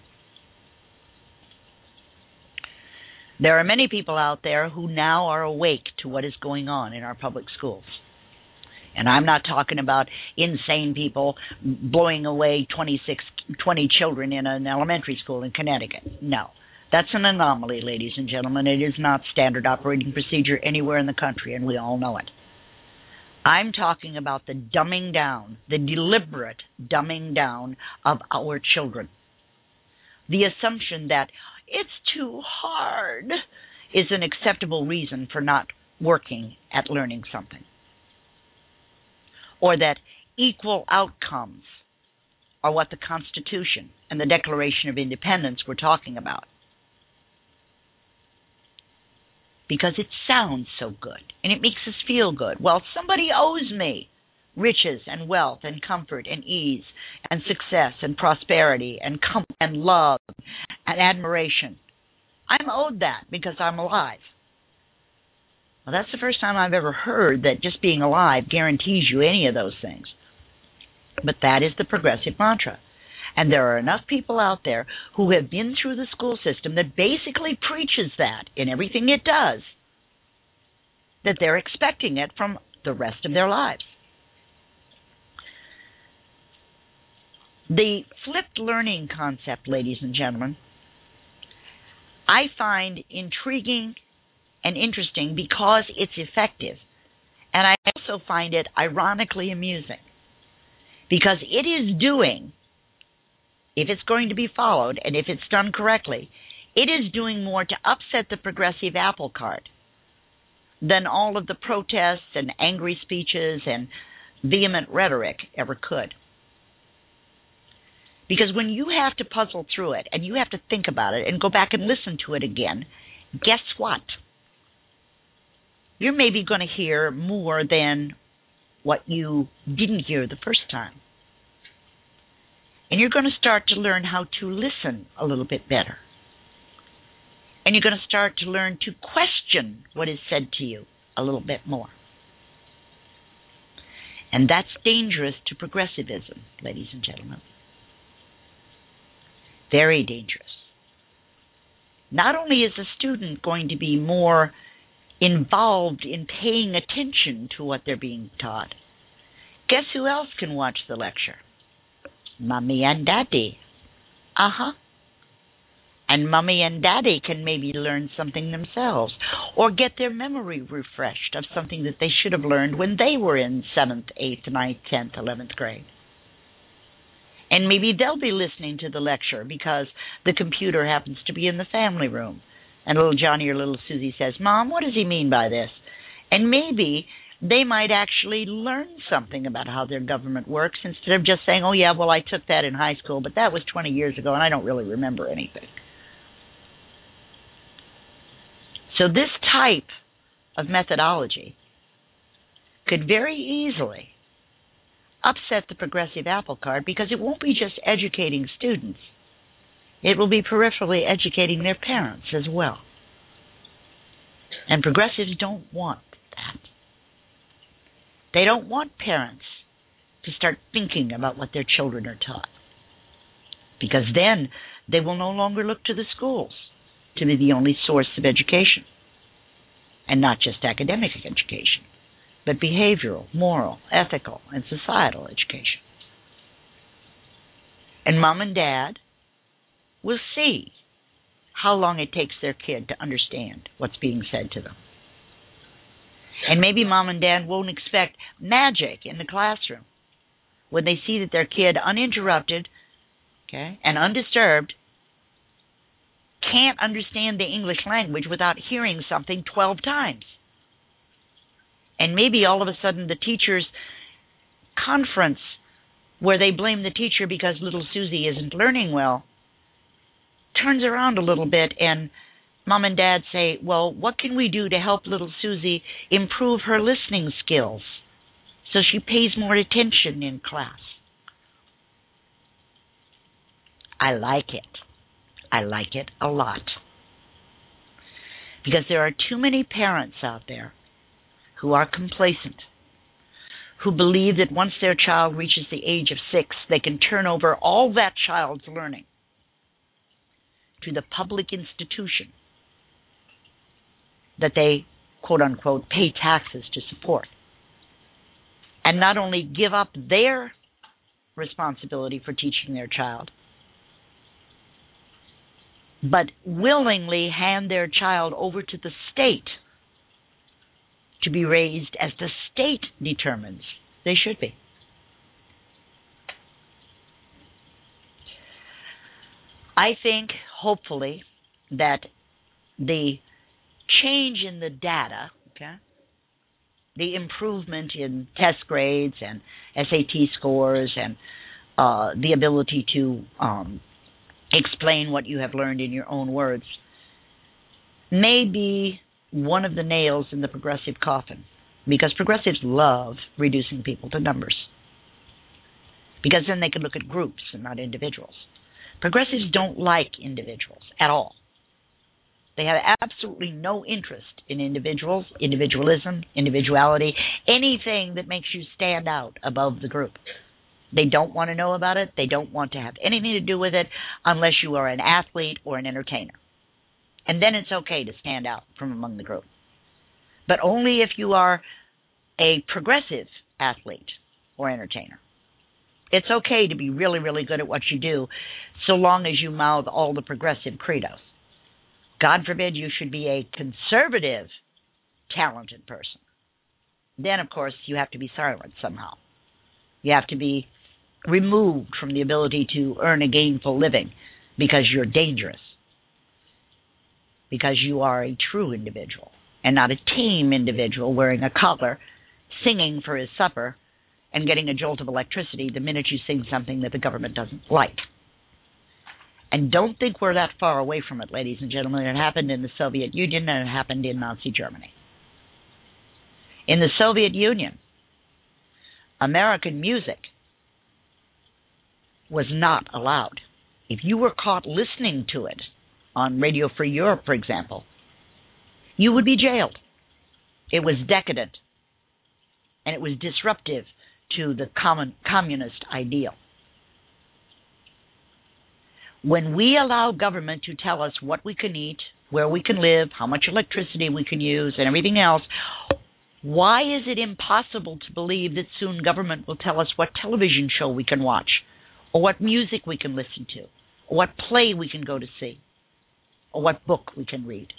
There are many people out there who now are awake to what is going on in our public schools. And I'm not talking about insane people blowing away 20 children in an elementary school in Connecticut. No. That's an anomaly, ladies and gentlemen. It is not standard operating procedure anywhere in the country, and we all know it. I'm talking about the dumbing down, the deliberate dumbing down of our children. The assumption that it's too hard is an acceptable reason for not working at learning something. Or that equal outcomes are what the Constitution and the Declaration of Independence were talking about. Because it sounds so good, and it makes us feel good. Well, somebody owes me riches and wealth and comfort and ease and success and prosperity and love and admiration. I'm owed that because I'm alive. Well, that's the first time I've ever heard that just being alive guarantees you any of those things. But that is the progressive mantra. And there are enough people out there who have been through the school system that basically preaches that in everything it does, that they're expecting it from the rest of their lives. The flipped learning concept, ladies and gentlemen, I find intriguing and interesting because it's effective. And I also find it ironically amusing because it is doing, if it's going to be followed and if it's done correctly, it is doing more to upset the progressive apple cart than all of the protests and angry speeches and vehement rhetoric ever could. Because when you have to puzzle through it and you have to think about it and go back and listen to it again, guess what? You're maybe going to hear more than what you didn't hear the first time. And you're going to start to learn how to listen a little bit better. And you're going to start to learn to question what is said to you a little bit more. And that's dangerous to progressivism, ladies and gentlemen. Very dangerous. Not only is the student going to be more involved in paying attention to what they're being taught, guess who else can watch the lecture? Mommy and Daddy. And Mommy and Daddy can maybe learn something themselves or get their memory refreshed of something that they should have learned when they were in 7th, 8th, 9th, 10th, 11th grade. And maybe they'll be listening to the lecture because the computer happens to be in the family room. And little Johnny or little Susie says, Mom, what does he mean by this? And maybe they might actually learn something about how their government works instead of just saying, oh, yeah, well, I took that in high school, but that was 20 years ago, and I don't really remember anything. So this type of methodology could very easily upset the progressive apple cart because it won't be just educating students. It will be peripherally educating their parents as well. And progressives don't want that. They don't want parents to start thinking about what their children are taught, because then they will no longer look to the schools to be the only source of education, and not just academic education, but behavioral, moral, ethical, and societal education. And mom and dad will see how long it takes their kid to understand what's being said to them. And maybe mom and dad won't expect magic in the classroom when they see that their kid, uninterrupted, okay, and undisturbed, can't understand the English language without hearing something 12 times. And maybe all of a sudden the teacher's conference where they blame the teacher because little Susie isn't learning well turns around a little bit, and mom and dad say, well, what can we do to help little Susie improve her listening skills so she pays more attention in class? I like it. I like it a lot. Because there are too many parents out there who are complacent, who believe that once their child reaches the age of 6, they can turn over all that child's learning to the public institution that they, quote-unquote, pay taxes to support, and not only give up their responsibility for teaching their child, but willingly hand their child over to the state to be raised as the state determines they should be. I think, hopefully, that the change in the data, okay, the improvement in test grades and SAT scores and the ability to explain what you have learned in your own words may be one of the nails in the progressive coffin, because progressives love reducing people to numbers, because then they can look at groups and not individuals. Progressives don't like individuals at all. They have absolutely no interest in individuals, individualism, individuality, anything that makes you stand out above the group. They don't want to know about it. They don't want to have anything to do with it unless you are an athlete or an entertainer. And then it's okay to stand out from among the group. But only if you are a progressive athlete or entertainer. It's okay to be really, really good at what you do so long as you mouth all the progressive credos. God forbid you should be a conservative, talented person. Then, of course, you have to be silent somehow. You have to be removed from the ability to earn a gainful living because you're dangerous, because you are a true individual and not a tame individual wearing a collar, singing for his supper, and getting a jolt of electricity the minute you sing something that the government doesn't like. And don't think we're that far away from it, ladies and gentlemen. It happened in the Soviet Union and it happened in Nazi Germany. In the Soviet Union, American music was not allowed. If you were caught listening to it on Radio Free Europe, for example, you would be jailed. It was decadent, and it was disruptive to the communist ideal. When we allow government to tell us what we can eat, where we can live, how much electricity we can use, and everything else, why is it impossible to believe that soon government will tell us what television show we can watch, or what music we can listen to, or what play we can go to see, or what book we can read?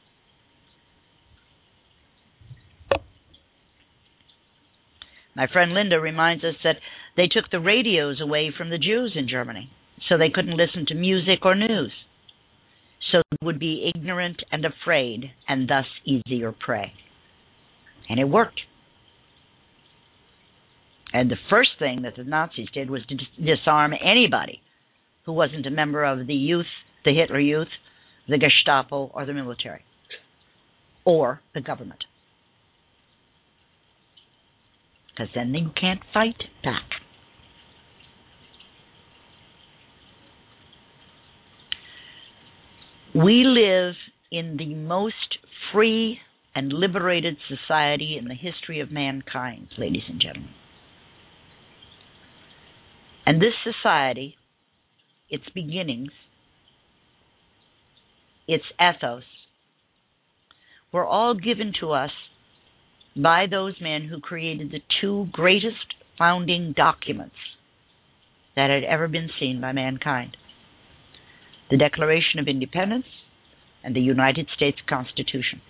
My friend Linda reminds us that they took the radios away from the Jews in Germany, so they couldn't listen to music or news, so they would be ignorant and afraid, and thus easier prey. And it worked. And the first thing that the Nazis did was to disarm anybody who wasn't a member of the youth, the Hitler Youth, the Gestapo, or the military, or the government. Because then you can't fight back. We live in the most free and liberated society in the history of mankind, ladies and gentlemen. And this society, its beginnings, its ethos, were all given to us by those men who created the two greatest founding documents that had ever been seen by mankind: the Declaration of Independence and the United States Constitution.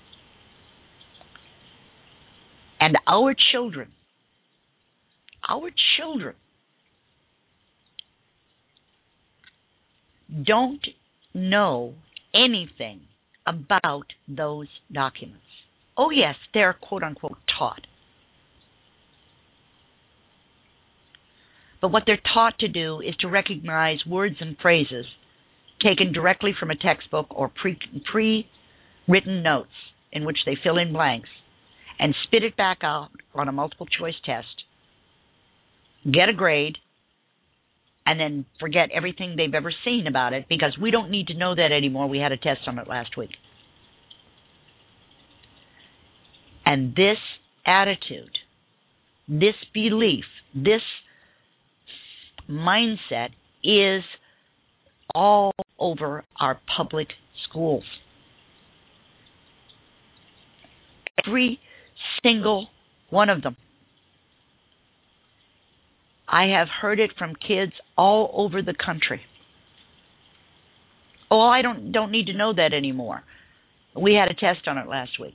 And our children don't know anything about those documents. Oh yes, they're quote-unquote taught. But what they're taught to do is to recognize words and phrases taken directly from a textbook or pre-written notes in which they fill in blanks and spit it back out on a multiple choice test, get a grade, and then forget everything they've ever seen about it, because we don't need to know that anymore. We had a test on it last week. And this attitude, this belief, this mindset is all over our public schools. Every single one of them. I have heard it from kids all over the country. Oh, I don't need to know that anymore. We had a test on it last week.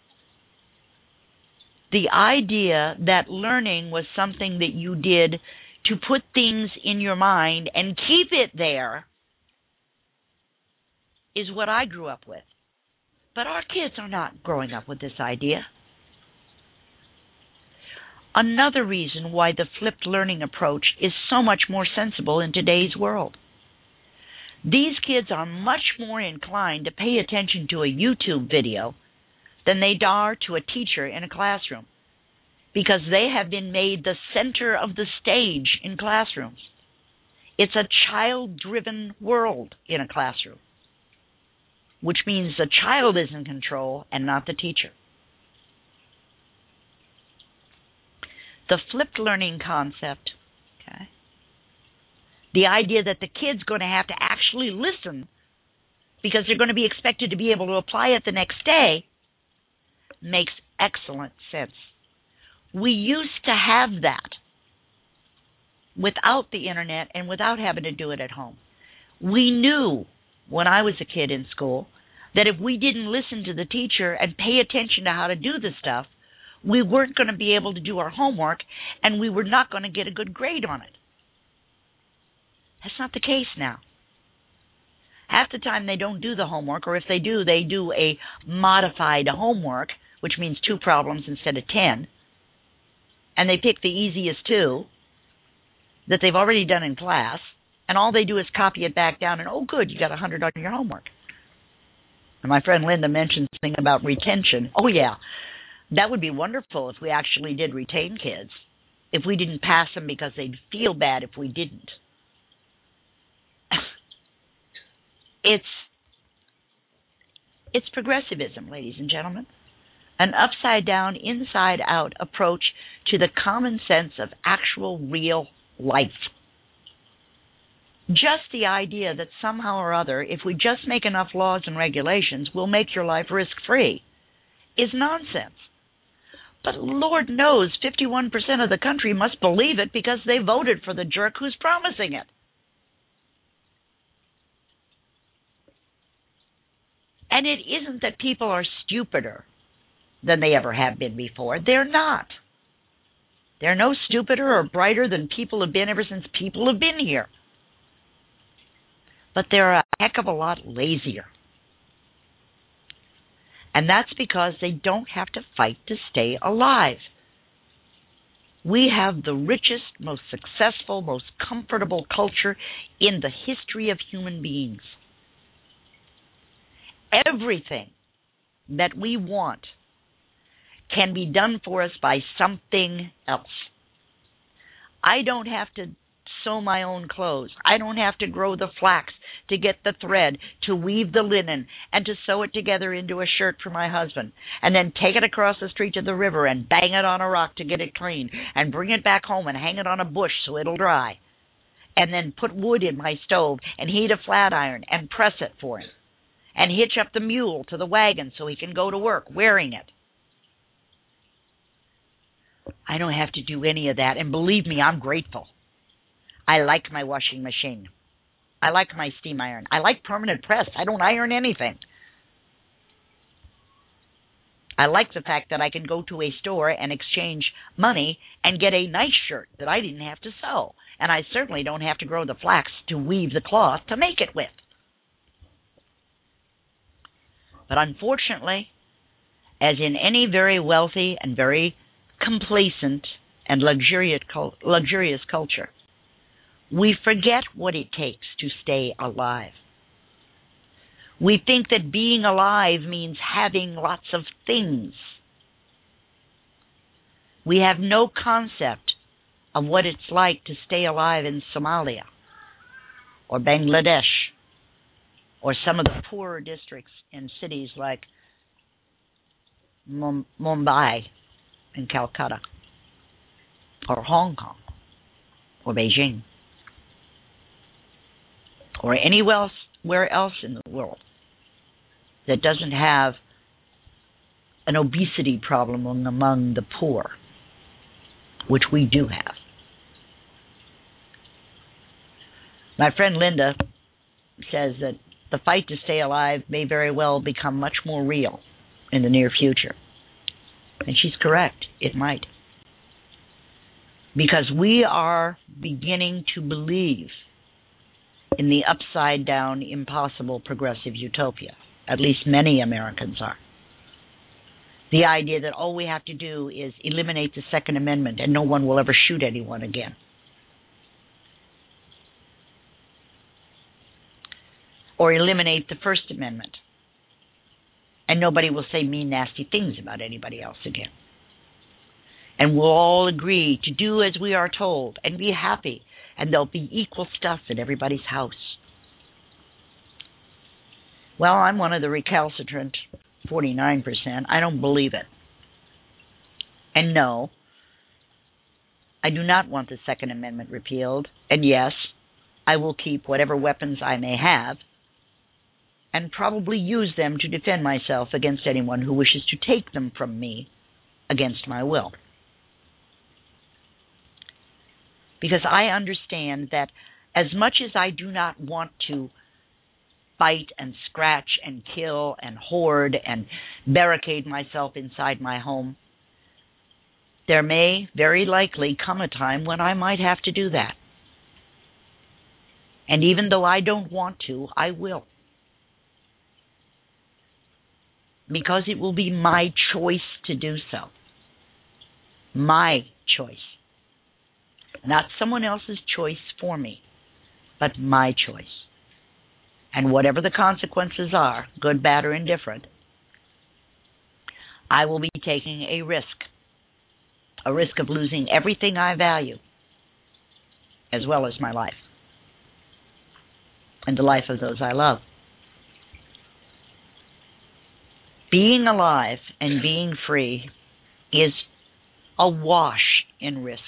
The idea that learning was something that you did to put things in your mind and keep it there is what I grew up with. But our kids are not growing up with this idea. Another reason why the flipped learning approach is so much more sensible in today's world. These kids are much more inclined to pay attention to a YouTube video than they are to a teacher in a classroom, because they have been made the center of the stage in classrooms. It's a child-driven world in a classroom, which means the child is in control and not the teacher. The flipped learning concept, okay, the idea that the kid's going to have to actually listen because they're going to be expected to be able to apply it the next day, makes excellent sense. We used to have that without the internet and without having to do it at home. We knew when I was a kid in school that if we didn't listen to the teacher and pay attention to how to do the stuff, we weren't going to be able to do our homework, and we were not going to get a good grade on it. That's not the case now. Half the time they don't do the homework, or if they do a modified homework, which means 2 problems instead of 10, and they pick the easiest 2 that they've already done in class, and all they do is copy it back down, and oh good, you got 100 on your homework. And my friend Linda mentioned something about retention. Oh yeah, that would be wonderful if we actually did retain kids, if we didn't pass them because they'd feel bad if we didn't. It's progressivism, ladies and gentlemen, an upside-down, inside-out approach to the common sense of actual, real life. Just the idea that somehow or other, if we just make enough laws and regulations, we'll make your life risk-free is nonsense. But Lord knows 51% of the country must believe it because they voted for the jerk who's promising it. And it isn't that people are stupider than they ever have been before. They're not. They're no stupider or brighter than people have been ever since people have been here. But they're a heck of a lot lazier. And that's because they don't have to fight to stay alive. We have the richest, most successful, most comfortable culture in the history of human beings. Everything that we want can be done for us by something else. I don't have to sew my own clothes. I don't have to grow the flax to get the thread, to weave the linen, and to sew it together into a shirt for my husband, and then take it across the street to the river and bang it on a rock to get it clean, and bring it back home and hang it on a bush so it'll dry, and then put wood in my stove and heat a flat iron and press it for him, and hitch up the mule to the wagon so he can go to work wearing it. I don't have to do any of that. And believe me, I'm grateful. I like my washing machine. I like my steam iron. I like permanent press. I don't iron anything. I like the fact that I can go to a store and exchange money and get a nice shirt that I didn't have to sew. And I certainly don't have to grow the flax to weave the cloth to make it with. But unfortunately, as in any very wealthy and very complacent and luxurious culture, we forget what it takes to stay alive. We think that being alive means having lots of things. We have no concept of what it's like to stay alive in Somalia or Bangladesh or some of the poorer districts in cities like Mumbai and Calcutta or Hong Kong or Beijing or anywhere else in the world that doesn't have an obesity problem among the poor, which we do have. My friend Linda says that the fight to stay alive may very well become much more real in the near future. And she's correct, it might. Because we are beginning to believe in the upside-down, impossible progressive utopia. At least many Americans are. The idea that all we have to do is eliminate the Second Amendment and no one will ever shoot anyone again. Or eliminate the First Amendment and nobody will say mean, nasty things about anybody else again. And we'll all agree to do as we are told and be happy, and there'll be equal stuff in everybody's house. Well, I'm one of the recalcitrant 49%. I don't believe it. And no, I do not want the Second Amendment repealed. And yes, I will keep whatever weapons I may have and probably use them to defend myself against anyone who wishes to take them from me against my will. Because I understand that as much as I do not want to fight and scratch and kill and hoard and barricade myself inside my home, there may very likely come a time when I might have to do that. And even though I don't want to, I will. Because it will be my choice to do so. My choice. Not someone else's choice for me, but my choice. And whatever the consequences are, good, bad, or indifferent, I will be taking a risk of losing everything I value, as well as my life, and the life of those I love. Being alive and being free is awash in risk.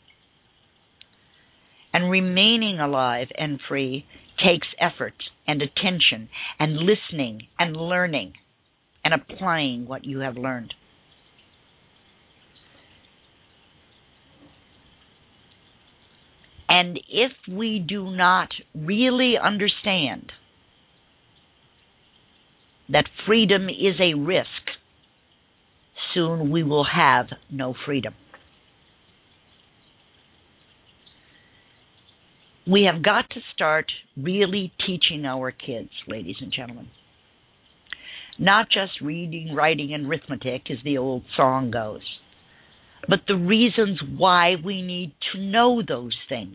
And remaining alive and free takes effort and attention and listening and learning and applying what you have learned. And if we do not really understand that freedom is a risk, soon we will have no freedom. We have got to start really teaching our kids, ladies and gentlemen. Not just reading, writing, and arithmetic, as the old song goes, but the reasons why we need to know those things.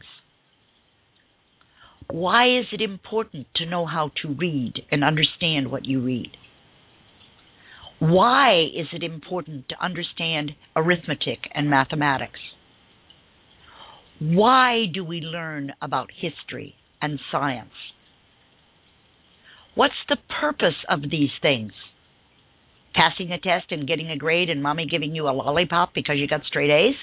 Why is it important to know how to read and understand what you read? Why is it important to understand arithmetic and mathematics? Why do we learn about history and science? What's the purpose of these things? Passing a test and getting a grade and mommy giving you a lollipop because you got straight A's?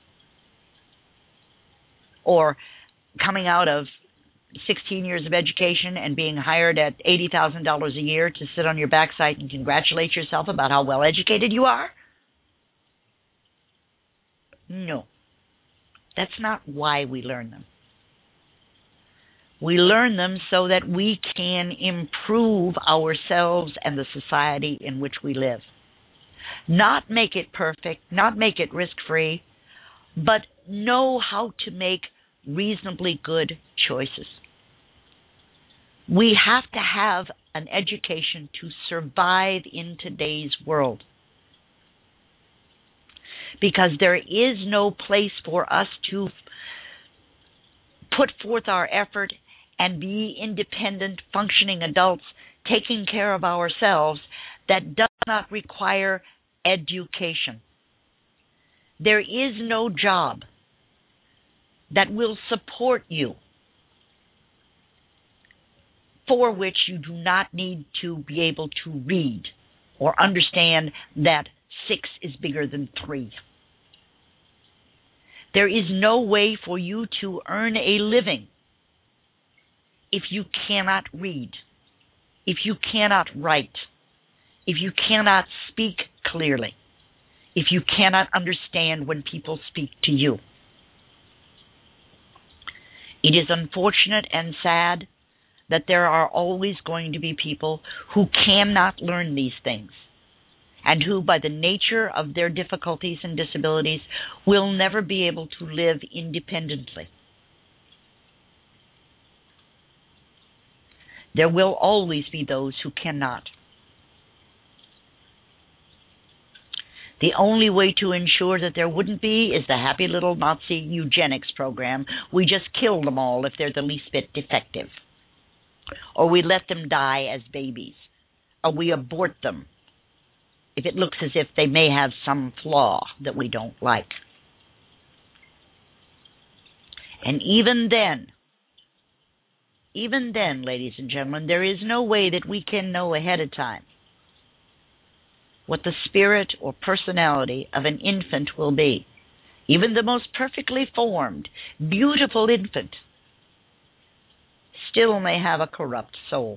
Or coming out of 16 years of education and being hired at $80,000 a year to sit on your backside and congratulate yourself about how well educated you are? No, that's not why we learn them. We learn them so that we can improve ourselves and the society in which we live. Not make it perfect, not make it risk-free, but know how to make reasonably good choices. We have to have an education to survive in today's world, because there is no place for us to put forth our effort and be independent, functioning adults, taking care of ourselves, that does not require education. There is no job that will support you for which you do not need to be able to read or understand that 6 is bigger than 3. There is no way for you to earn a living if you cannot read, if you cannot write, if you cannot speak clearly, if you cannot understand when people speak to you. It is unfortunate and sad that there are always going to be people who cannot learn these things, and who, by the nature of their difficulties and disabilities, will never be able to live independently. There will always be those who cannot. The only way to ensure that there wouldn't be is the happy little Nazi eugenics program. We just kill them all if they're the least bit defective. Or we let them die as babies. Or we abort them if it looks as if they may have some flaw that we don't like. And even then, ladies and gentlemen, there is no way that we can know ahead of time what the spirit or personality of an infant will be. Even the most perfectly formed, beautiful infant still may have a corrupt soul.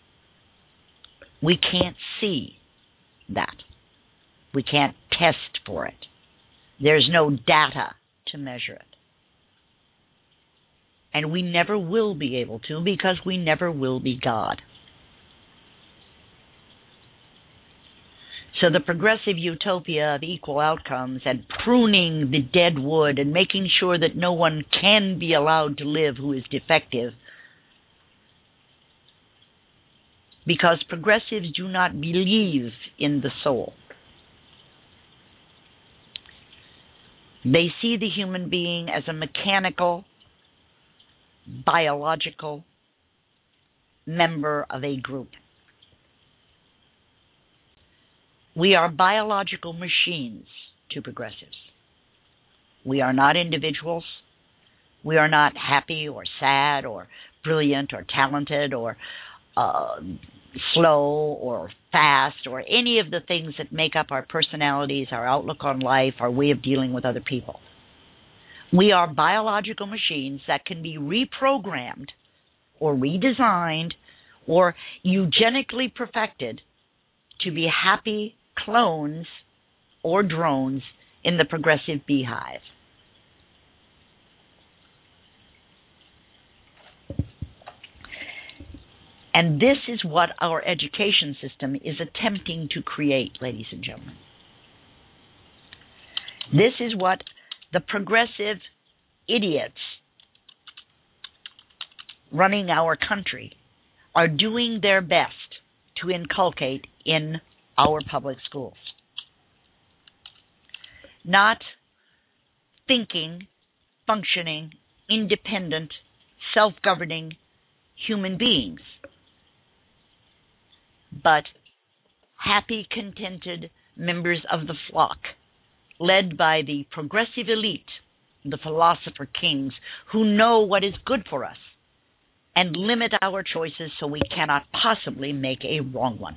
We can't see that. We can't test for it. There's no data to measure it. And we never will be able to, because we never will be God. So the progressive utopia of equal outcomes and pruning the dead wood and making sure that no one can be allowed to live who is defective, because progressives do not believe in the soul. They see the human being as a mechanical, biological member of a group. We are biological machines to progressives. We are not individuals. We are not happy or sad or brilliant or talented or slow or fast or any of the things that make up our personalities, our outlook on life, our way of dealing with other people. We are biological machines that can be reprogrammed or redesigned or eugenically perfected to be happy clones or drones in the progressive beehive. And this is what our education system is attempting to create, ladies and gentlemen. This is what the progressive idiots running our country are doing their best to inculcate in our public schools. Not thinking, functioning, independent, self-governing human beings, but happy, contented members of the flock, led by the progressive elite, the philosopher kings, who know what is good for us and limit our choices so we cannot possibly make a wrong one.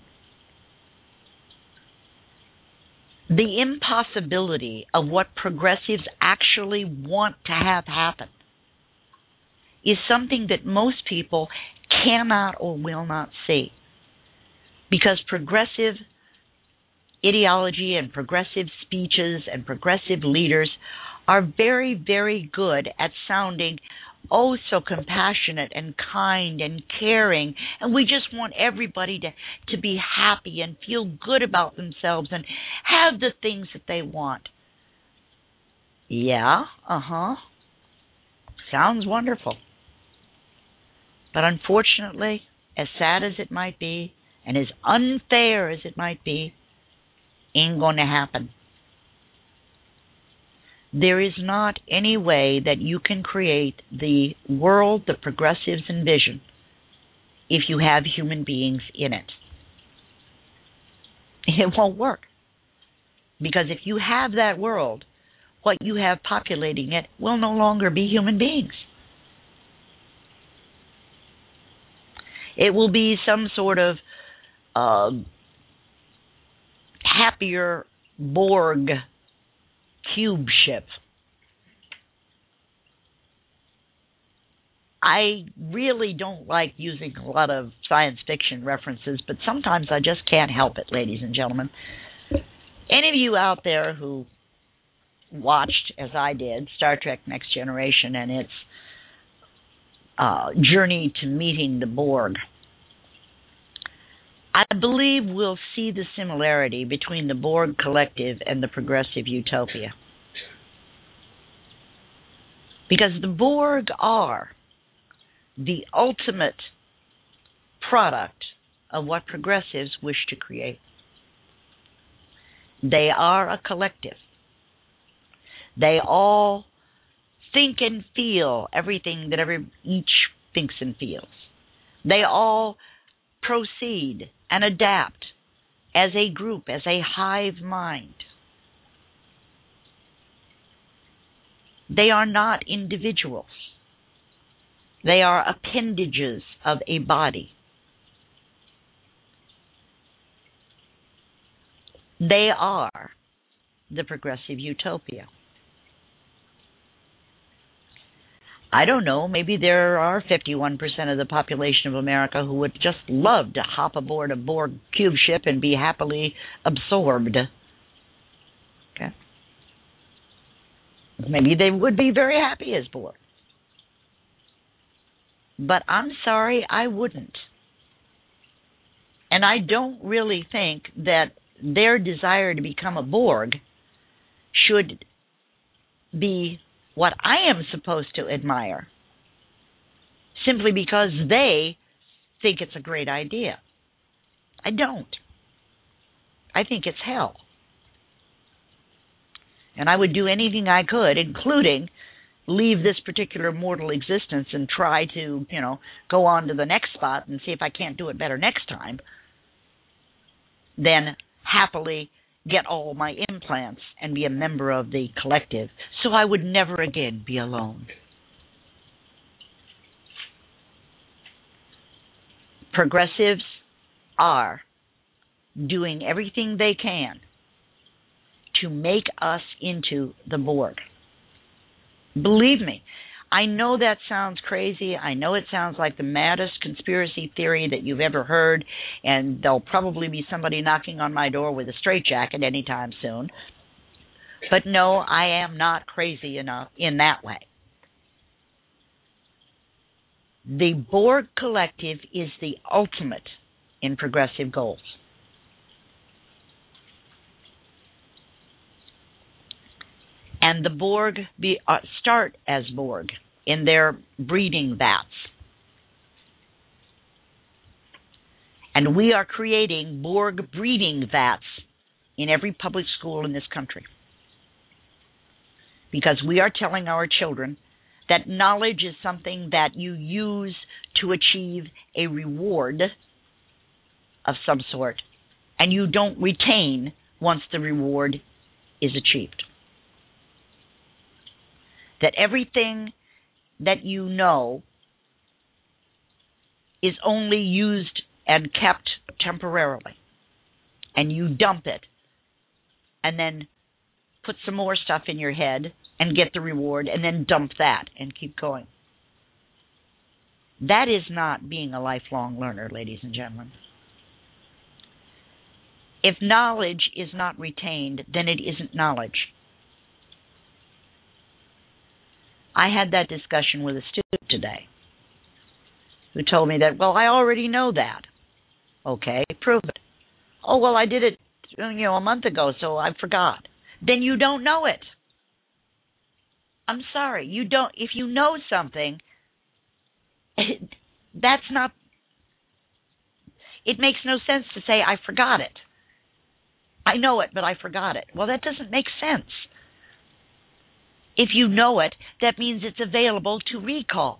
The impossibility of what progressives actually want to have happen is something that most people cannot or will not see, because progressive ideology and progressive speeches and progressive leaders are very, very good at sounding oh so compassionate and kind and caring, and we just want everybody to be happy and feel good about themselves and have the things that they want. Yeah, sounds wonderful. But unfortunately, as sad as it might be, and as unfair as it might be, ain't going to happen. There is not any way that you can create the world that progressives envision if you have human beings in it. It won't work. Because if you have that world, what you have populating it will no longer be human beings. It will be some sort of happier Borg cube ship. I really don't like using a lot of science fiction references, but sometimes I just can't help it, ladies and gentlemen. Any of you out there who watched, as I did, Star Trek Next Generation and its journey to meeting the Borg, I believe we'll see the similarity between the Borg collective and the progressive utopia. Because the Borg are the ultimate product of what progressives wish to create. They are a collective. They all think and feel everything that each thinks and feels. They all proceed and adapt as a group, as a hive mind. They are not individuals. They are appendages of a body. They are the progressive utopia. I don't know, maybe there are 51% of the population of America who would just love to hop aboard a Borg cube ship and be happily absorbed. Okay? Maybe they would be very happy as Borg. But I'm sorry, I wouldn't. And I don't really think that their desire to become a Borg should be what I am supposed to admire, simply because they think it's a great idea. I don't. I think it's hell. And I would do anything I could, including leave this particular mortal existence and try to, go on to the next spot and see if I can't do it better next time, than happily get all my implants and be a member of the collective, so I would never again be alone. Progressives are doing everything they can to make us into the Borg. Believe me, I know that sounds crazy. I know it sounds like the maddest conspiracy theory that you've ever heard, and there'll probably be somebody knocking on my door with a straitjacket anytime soon. But no, I am not crazy enough in that way. The Borg Collective is the ultimate in progressive goals. And the Borg start as Borg in their breeding vats. And we are creating Borg breeding vats in every public school in this country. Because we are telling our children that knowledge is something that you use to achieve a reward of some sort, and you don't retain once the reward is achieved. That everything that you know is only used and kept temporarily, and you dump it and then put some more stuff in your head and get the reward and then dump that and keep going. That is not being a lifelong learner, ladies and gentlemen. If knowledge is not retained, then it isn't knowledge. I had that discussion with a student today who told me that, well, I already know that. Okay, prove it. Oh, well, I did it, a month ago, so I forgot. Then you don't know it. I'm sorry, you don't. If you know something, that's not. It makes no sense to say I forgot it. I know it, but I forgot it. Well, that doesn't make sense. If you know it, that means it's available to recall.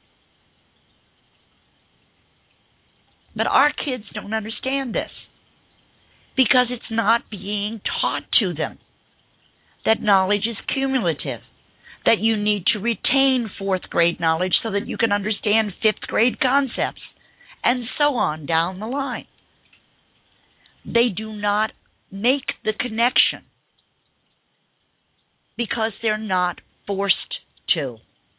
But our kids don't understand this because it's not being taught to them that knowledge is cumulative, that you need to retain fourth grade knowledge so that you can understand fifth grade concepts, and so on down the line. They do not make the connection because they're not forced to.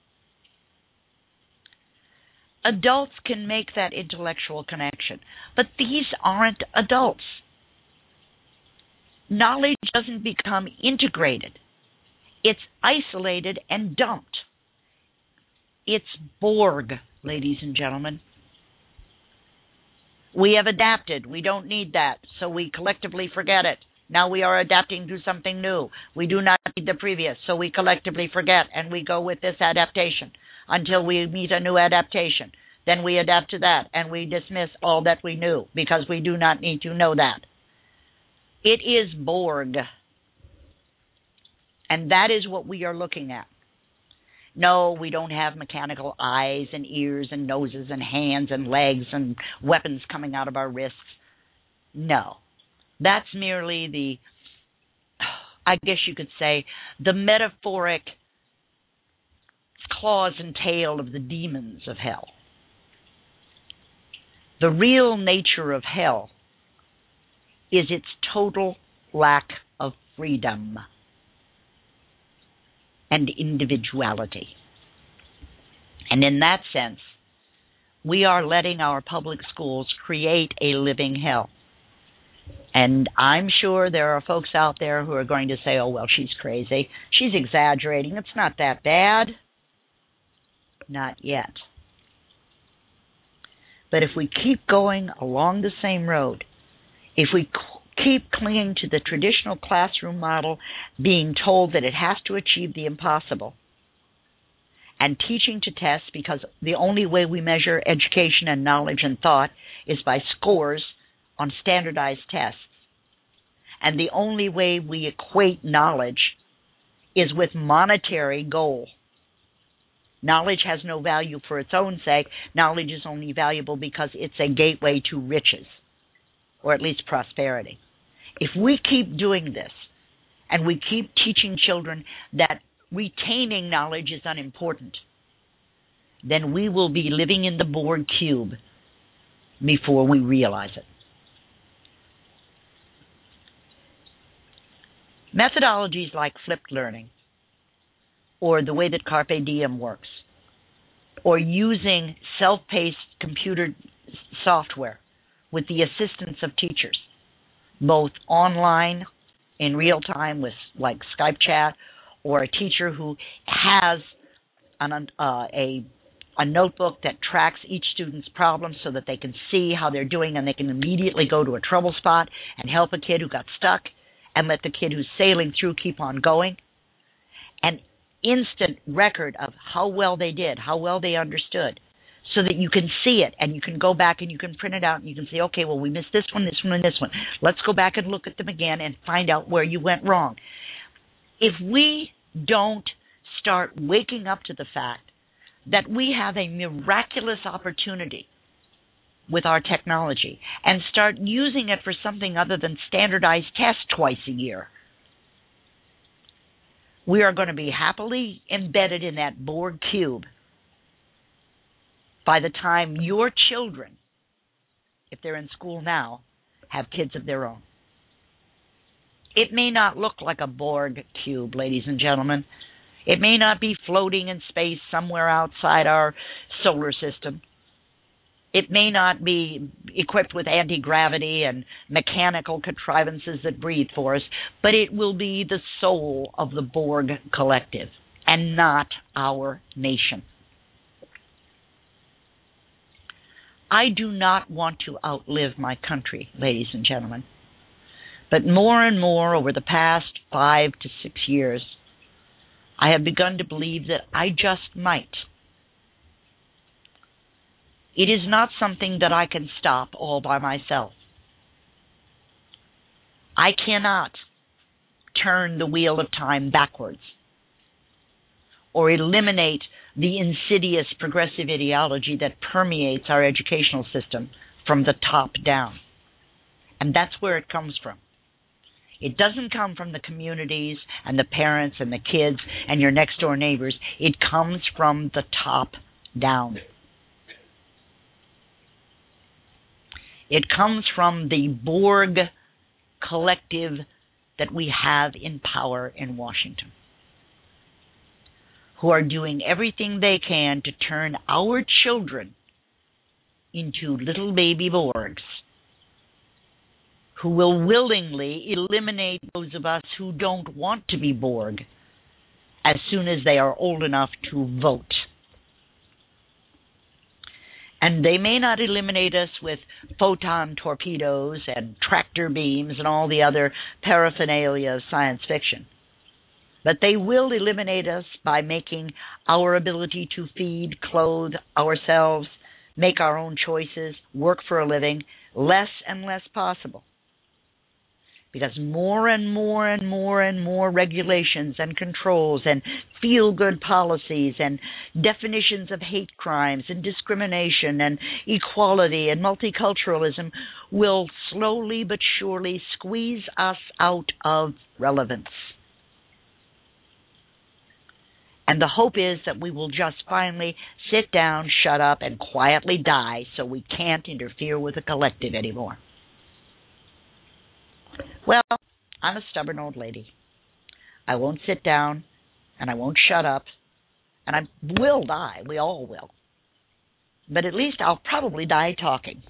Adults can make that intellectual connection, but these aren't adults. Knowledge doesn't become integrated. It's isolated and dumped. It's Borg, ladies and gentlemen. We have adapted. We don't need that, so we collectively forget it. Now we are adapting to something new. We do not need the previous, so we collectively forget, and we go with this adaptation until we meet a new adaptation. Then we adapt to that, and we dismiss all that we knew because we do not need to know that. It is Borg, and that is what we are looking at. No, we don't have mechanical eyes and ears and noses and hands and legs and weapons coming out of our wrists. No. That's merely I guess you could say, the metaphoric claws and tail of the demons of hell. The real nature of hell is its total lack of freedom and individuality. And in that sense, we are letting our public schools create a living hell. And I'm sure there are folks out there who are going to say, oh, well, she's crazy. She's exaggerating. It's not that bad. Not yet. But if we keep going along the same road, if we keep clinging to the traditional classroom model, being told that it has to achieve the impossible, and teaching to test because the only way we measure education and knowledge and thought is by scores on standardized tests, and the only way we equate knowledge is with monetary goal. Knowledge has no value for its own sake. Knowledge is only valuable because it's a gateway to riches, or at least prosperity. If we keep doing this, and we keep teaching children that retaining knowledge is unimportant, then we will be living in the Borg cube before we realize it. Methodologies like flipped learning, or the way that Carpe Diem works, or using self-paced computer software with the assistance of teachers, both online in real time with like Skype chat, or a teacher who has a notebook that tracks each student's problems so that they can see how they're doing and they can immediately go to a trouble spot and help a kid who got stuck and let the kid who's sailing through keep on going. An instant record of how well they did, how well they understood, so that you can see it and you can go back and you can print it out and you can say, okay, well, we missed this one, and this one. Let's go back and look at them again and find out where you went wrong. If we don't start waking up to the fact that we have a miraculous opportunity with our technology and start using it for something other than standardized tests twice a year, we are going to be happily embedded in that Borg cube by the time your children, if they're in school now, have kids of their own. It may not look like a Borg cube, ladies and gentlemen. It may not be floating in space somewhere outside our solar system. It may not be equipped with anti-gravity and mechanical contrivances that breathe for us, but it will be the soul of the Borg collective. and not our nation. I do not want to outlive my country, ladies and gentlemen. But more and more over the past 5 to 6 years, I have begun to believe that I just might. It is not something that I can stop all by myself. I cannot turn the wheel of time backwards or eliminate the insidious progressive ideology that permeates our educational system from the top down. And that's where it comes from. It doesn't come from the communities and the parents and the kids and your next door neighbors. It comes from the top down. It comes from the Borg collective that we have in power in Washington, who are doing everything they can to turn our children into little baby Borgs, who will willingly eliminate those of us who don't want to be Borg as soon as they are old enough to vote. And they may not eliminate us with photon torpedoes and tractor beams and all the other paraphernalia of science fiction, but they will eliminate us by making our ability to feed, clothe ourselves, make our own choices, work for a living less and less possible. Because more and more and more and more regulations and controls and feel-good policies and definitions of hate crimes and discrimination and equality and multiculturalism will slowly but surely squeeze us out of relevance. And the hope is that we will just finally sit down, shut up, and quietly die so we can't interfere with the collective anymore. Well, I'm a stubborn old lady. I won't sit down, and I won't shut up, and I will die. We all will. But at least I'll probably die talking.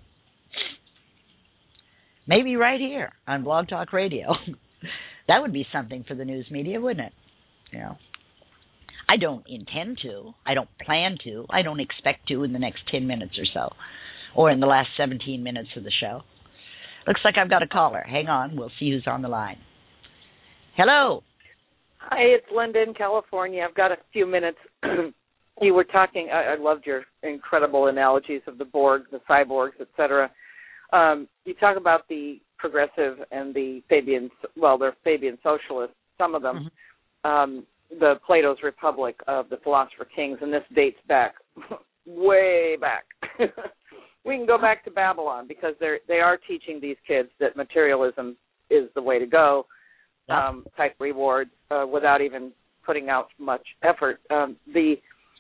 Maybe right here on Blog Talk Radio. That would be something for the news media, wouldn't it? You know, I don't intend to. I don't plan to. I don't expect to in the next 10 minutes or so, or in the last 17 minutes of the show. Looks like I've got a caller. Hang on. We'll see who's on the line. Hello. Hi, it's Linda in California. I've got a few minutes. You were talking, I loved your incredible analogies of the Borg, the cyborgs, et cetera. You talk about the progressive and the Fabian, well, they're Fabian socialists, some of them, the Plato's Republic of the Philosopher Kings, and this dates back, way back. We can go back to Babylon because they are teaching these kids that materialism is the way to go, type rewards without even putting out much effort. The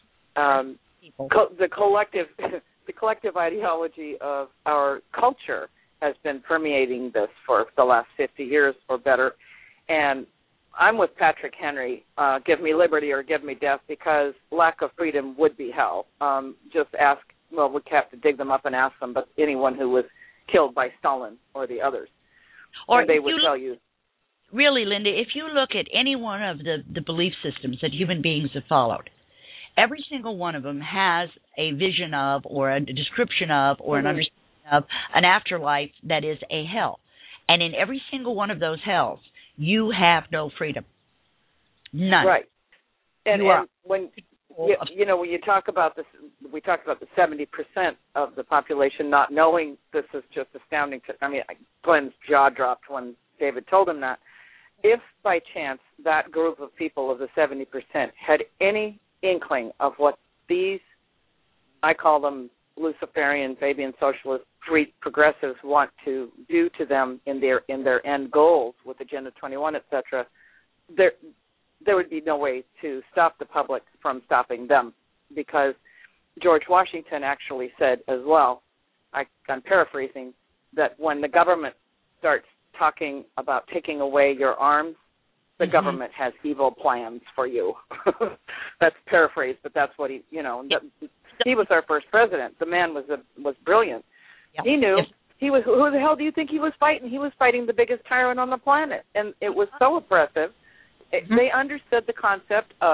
collective ideology of our culture has been permeating this for the last 50 years or better, and I'm with Patrick Henry. Give me liberty or give me death, because lack of freedom would be hell. Just ask. Well, we'd have to dig them up and ask them, but anyone who was killed by Stalin or the others, or they would tell you. Really, Linda, if you look at any one of the belief systems that human beings have followed, every single one of them has a vision of, or a description of, or an understanding of an afterlife that is a hell. And in every single one of those hells, you have no freedom. None. Right. And when when you talk about this, we talked about the 70% of the population not knowing. This is just astounding. Glenn's jaw dropped when David told him that. If by chance that group of people of the 70% had any inkling of what these, I call them Luciferian, Fabian socialist, street progressives want to do to them in their end goals with Agenda 21, et cetera, there would be no way to stop the public from stopping them, because George Washington actually said as well, I'm paraphrasing, that when the government starts talking about taking away your arms, the government has evil plans for you. That's paraphrased, but that's what he was our first president. The man was brilliant. Yep. He knew. He was. Who the hell do you think he was fighting? He was fighting the biggest tyrant on the planet, and it was so oppressive. They understood the concept of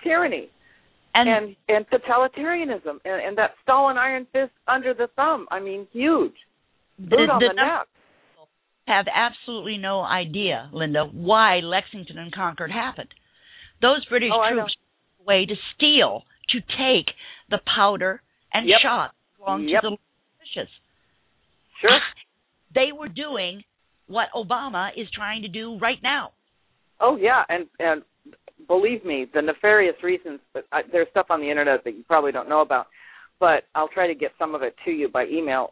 tyranny and totalitarianism and that Stalin iron fist under the thumb. I mean, huge. Boot on the neck. Have absolutely no idea, Linda, why Lexington and Concord happened. Those British troops were a way to steal, to take the powder and shot belonged to the militias. Sure. They were doing what Obama is trying to do right now. Oh, yeah, and believe me, the nefarious reasons, there's stuff on the internet that you probably don't know about, but I'll try to get some of it to you by email.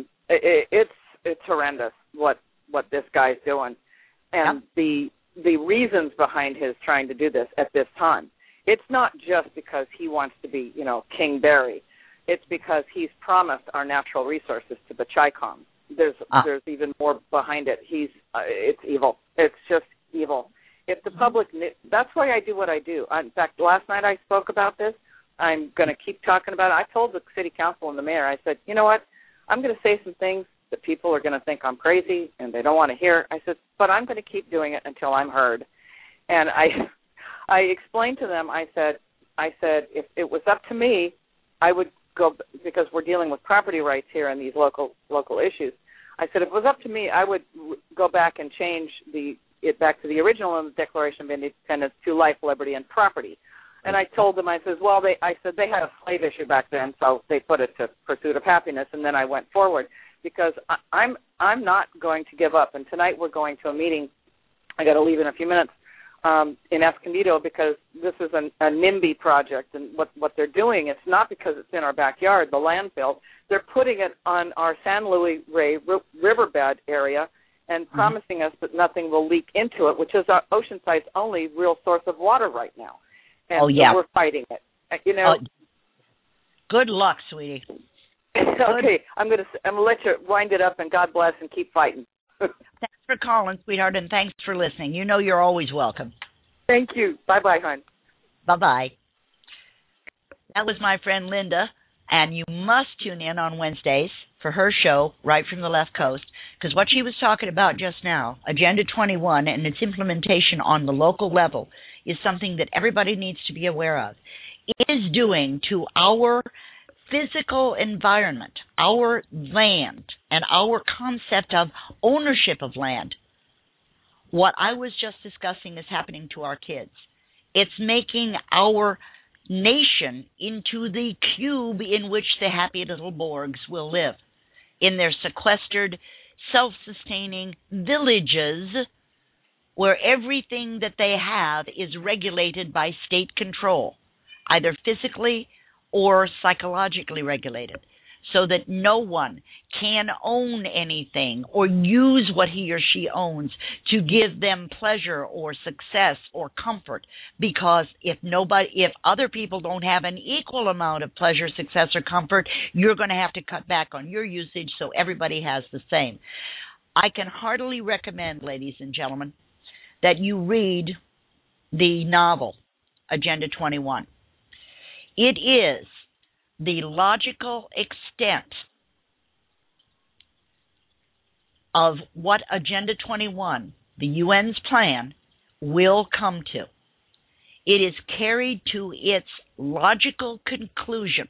It's horrendous what this guy's doing, and the reasons behind his trying to do this at this time. It's not just because he wants to be, King Barry. It's because he's promised our natural resources to the Chi-Com. There's even more behind it. It's evil. It's just evil. If the public knew, that's why I do what I do. In fact, last night I spoke about this. I'm going to keep talking about it. I told the city council and the mayor, I said, you know what, I'm going to say some things that people are going to think I'm crazy and they don't want to hear. I said, but I'm going to keep doing it until I'm heard. And I explained to them, I said, if it was up to me, I would go, because we're dealing with property rights here and these local issues. I said, if it was up to me, I would go back and change it back to the original Declaration of Independence to life, liberty, and property. And I told them, I said they had a slave issue back then, so they put it to pursuit of happiness, and then I went forward because I'm not going to give up. And tonight we're going to a meeting. I got to leave in a few minutes in Escondido because this is a NIMBY project, and what they're doing, it's not because it's in our backyard, the landfill. They're putting it on our San Luis Rey riverbed area and promising us that nothing will leak into it, which is our Oceanside's only real source of water right now. And so we're fighting it. Good luck, sweetie. Okay, I'm gonna let you wind it up, and God bless, and keep fighting. Thanks for calling, sweetheart, and thanks for listening. You know you're always welcome. Thank you. Bye-bye, hon. Bye-bye. That was my friend Linda, and you must tune in on Wednesdays for her show, Right from the Left Coast, because what she was talking about just now, Agenda 21 and its implementation on the local level, is something that everybody needs to be aware of. It is doing to our physical environment, our land, and our concept of ownership of land. What I was just discussing is happening to our kids. It's making our nation into the cube in which the happy little Borgs will live, in their sequestered, self-sustaining villages where everything that they have is regulated by state control, either physically or psychologically regulated, so that no one can own anything or use what he or she owns to give them pleasure or success or comfort, because if other people don't have an equal amount of pleasure, success, or comfort, you're going to have to cut back on your usage so everybody has the same. I can heartily recommend, ladies and gentlemen, that you read the novel, Agenda 21. It is the logical extent of what Agenda 21, the UN's plan, will come to. It is carried to its logical conclusion.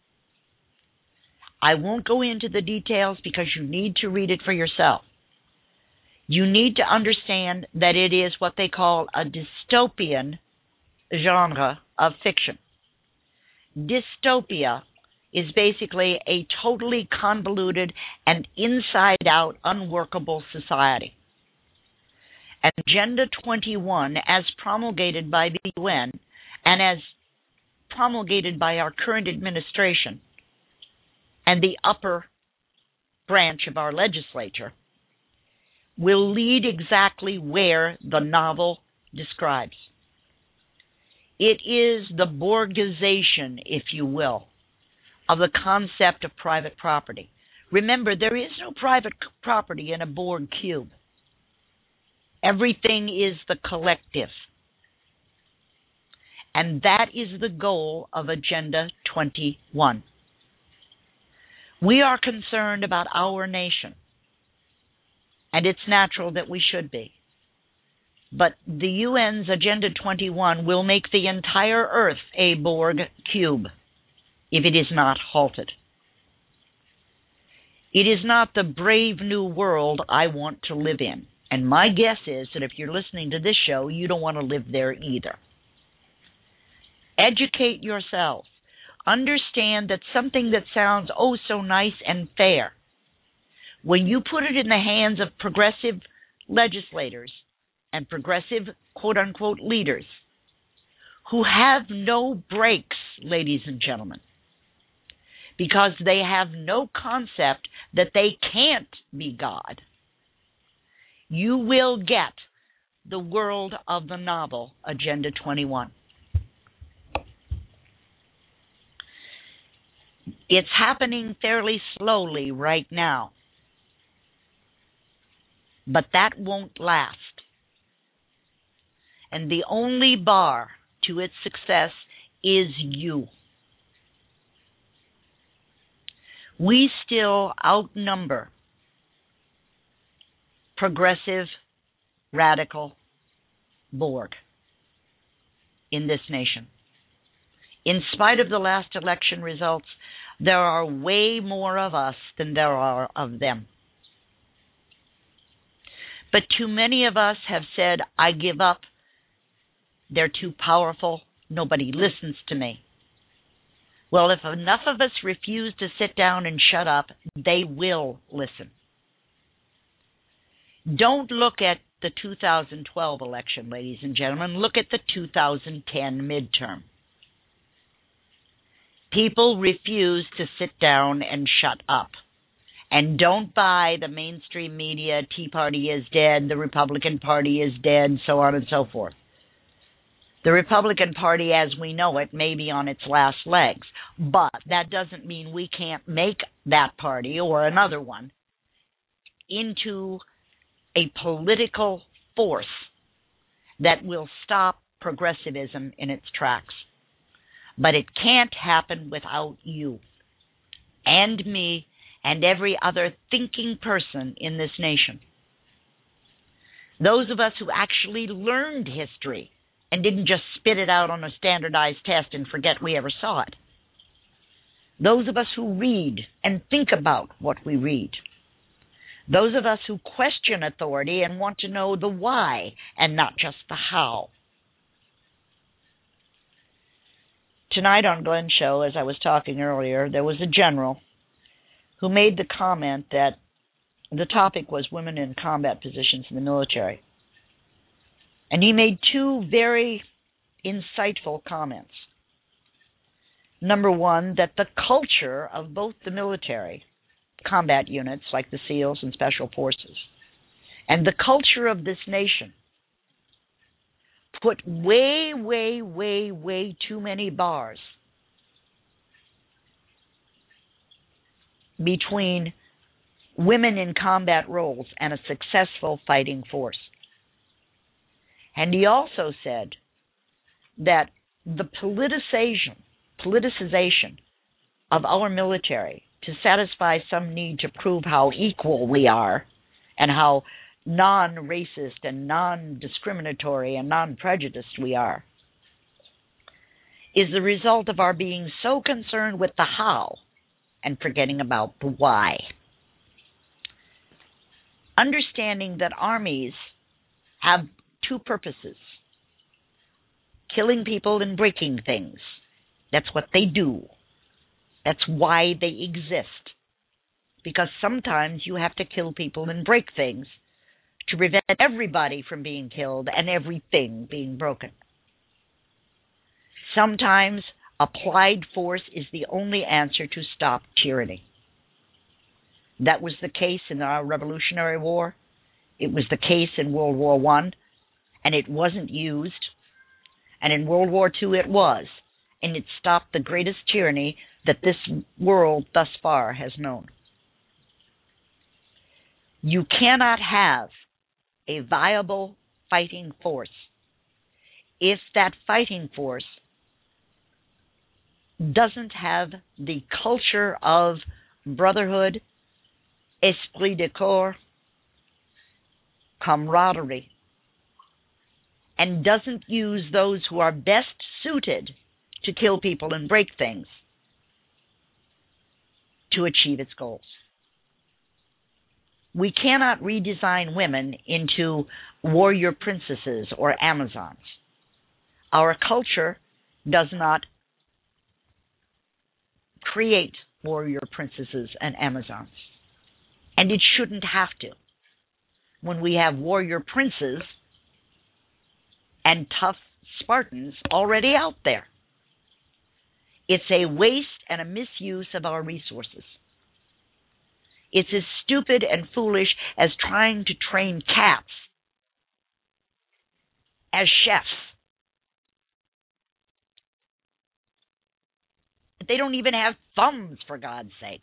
I won't go into the details because you need to read it for yourself. You need to understand that it is what they call a dystopian genre of fiction. Dystopia is basically a totally convoluted and inside-out unworkable society. Agenda 21, as promulgated by the UN and as promulgated by our current administration and the upper branch of our legislature, will lead exactly where the novel describes. It is the Borgization, if you will, of the concept of private property. Remember, there is no private property in a Borg cube. Everything is the collective. And that is the goal of Agenda 21. We are concerned about our nation, and it's natural that we should be. But the UN's Agenda 21 will make the entire Earth a Borg cube if it is not halted. It is not the brave new world I want to live in. And my guess is that if you're listening to this show, you don't want to live there either. Educate yourself. Understand that something that sounds oh so nice and fair, when you put it in the hands of progressive legislators and progressive quote-unquote leaders who have no brakes, ladies and gentlemen, because they have no concept that they can't be God, you will get the world of the novel Agenda 21. It's happening fairly slowly right now, but that won't last. And the only bar to its success is you. We still outnumber progressive, radical Borg in this nation. In spite of the last election results, there are way more of us than there are of them. But too many of us have said, I give up. They're too powerful. Nobody listens to me. Well, if enough of us refuse to sit down and shut up, they will listen. Don't look at the 2012 election, ladies and gentlemen. Look at the 2010 midterm. People refuse to sit down and shut up. And don't buy the mainstream media, Tea Party is dead, the Republican Party is dead, so on and so forth. The Republican Party, as we know it, may be on its last legs. But that doesn't mean we can't make that party or another one into a political force that will stop progressivism in its tracks. But it can't happen without you and me and every other thinking person in this nation. Those of us who actually learned history and didn't just spit it out on a standardized test and forget we ever saw it. Those of us who read and think about what we read. Those of us who question authority and want to know the why and not just the how. Tonight on Glenn's show, as I was talking earlier, there was a general who made the comment that the topic was women in combat positions in the military. And he made two very insightful comments. Number one, that the culture of both the military, combat units like the SEALs and Special Forces, and the culture of this nation put way too many bars between women in combat roles and a successful fighting force. And he also said that the politicization of our military to satisfy some need to prove how equal we are and how non-racist and non-discriminatory and non-prejudiced we are is the result of our being so concerned with the how and forgetting about the why. Understanding that armies have two purposes: killing people and breaking things. That's what they do. That's why they exist. Because sometimes you have to kill people and break things to prevent everybody from being killed and everything being broken. Sometimes applied force is the only answer to stop tyranny. That was the case in our Revolutionary War. It was the case in World War I, and it wasn't used. And in World War II it was, and it stopped the greatest tyranny that this world thus far has known. You cannot have a viable fighting force if that fighting force doesn't have the culture of brotherhood, esprit de corps, camaraderie, and doesn't use those who are best suited to kill people and break things to achieve its goals. We cannot redesign women into warrior princesses or Amazons. Our culture does not create warrior princesses and Amazons, and it shouldn't have to. When we have warrior princes and tough Spartans already out there, it's a waste and a misuse of our resources. It's as stupid and foolish as trying to train cats as chefs. They don't even have thumbs, for God's sake.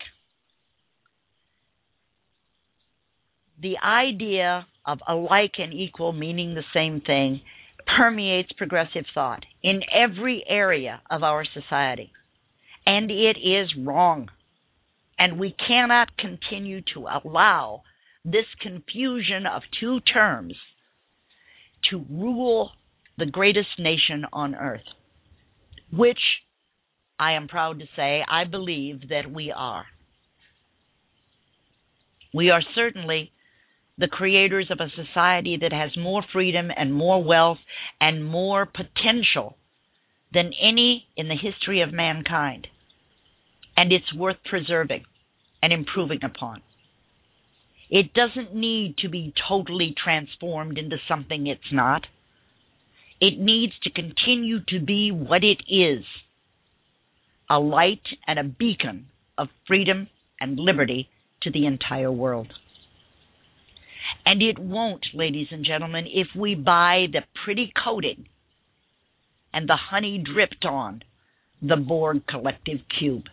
The idea of alike and equal meaning the same thing permeates progressive thought in every area of our society. And it is wrong. And we cannot continue to allow this confusion of two terms to rule the greatest nation on earth, which I am proud to say I believe that we are. We are certainly the creators of a society that has more freedom and more wealth and more potential than any in the history of mankind. And it's worth preserving and improving upon. It doesn't need to be totally transformed into something it's not. It needs to continue to be what it is, a light and a beacon of freedom and liberty to the entire world. And it won't, ladies and gentlemen, if we buy the pretty coating and the honey dripped on the Borg collective cube.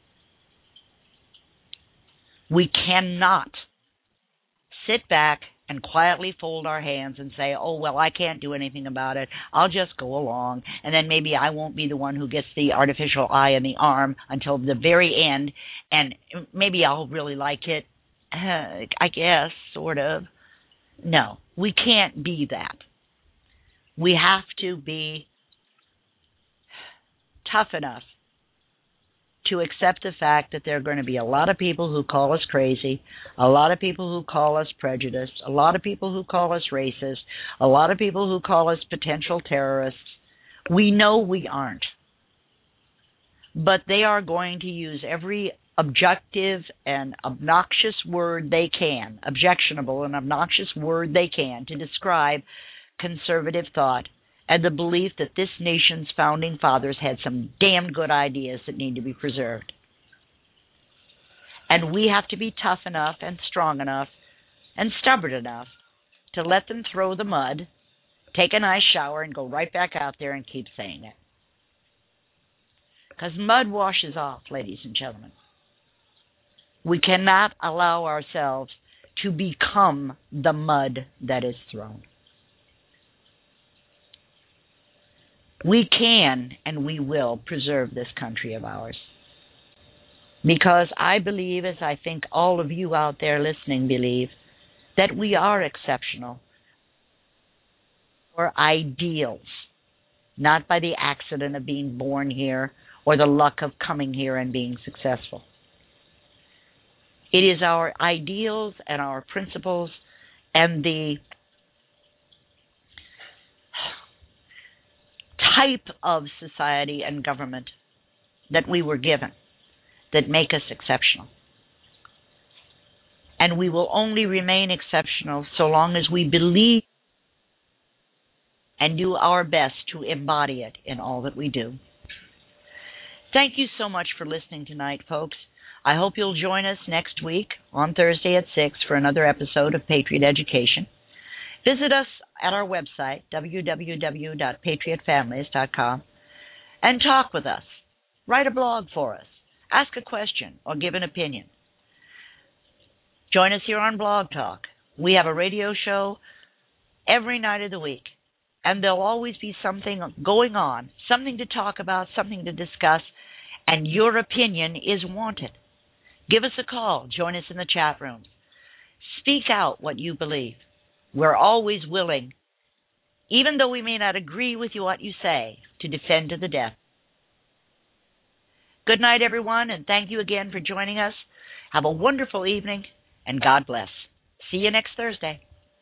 We cannot sit back and quietly fold our hands and say, oh, well, I can't do anything about it. I'll just go along, and then maybe I won't be the one who gets the artificial eye in the arm until the very end, and maybe I'll really like it. I guess, sort of. No, we can't be that. We have to be tough enough to accept the fact that there are going to be a lot of people who call us crazy, a lot of people who call us prejudiced, a lot of people who call us racist, a lot of people who call us potential terrorists. We know we aren't. But they are going to use every objective and obnoxious word they can, objectionable and obnoxious word they can, to describe conservative thought and the belief that this nation's founding fathers had some damn good ideas that need to be preserved. And we have to be tough enough and strong enough and stubborn enough to let them throw the mud, take a nice shower, and go right back out there and keep saying it. Because mud washes off, ladies and gentlemen. We cannot allow ourselves to become the mud that is thrown. We can and we will preserve this country of ours. Because I believe, as I think all of you out there listening believe, that we are exceptional for ideals, not by the accident of being born here or the luck of coming here and being successful. It is our ideals and our principles and the type of society and government that we were given that make us exceptional. And we will only remain exceptional so long as we believe and do our best to embody it in all that we do. Thank you so much for listening tonight, folks. I hope you'll join us next week on Thursday at 6 for another episode of Patriot Education. Visit us at our website, www.patriotfamilies.com, and talk with us. Write a blog for us. Ask a question or give an opinion. Join us here on Blog Talk. We have a radio show every night of the week, and there'll always be something going on, something to talk about, something to discuss, and your opinion is wanted. Give us a call. Join us in the chat room. Speak out what you believe. We're always willing even though we may not agree with what you say, to defend to the death. Good night, everyone, and thank you again for joining us. Have a wonderful evening, and God bless. See you next Thursday.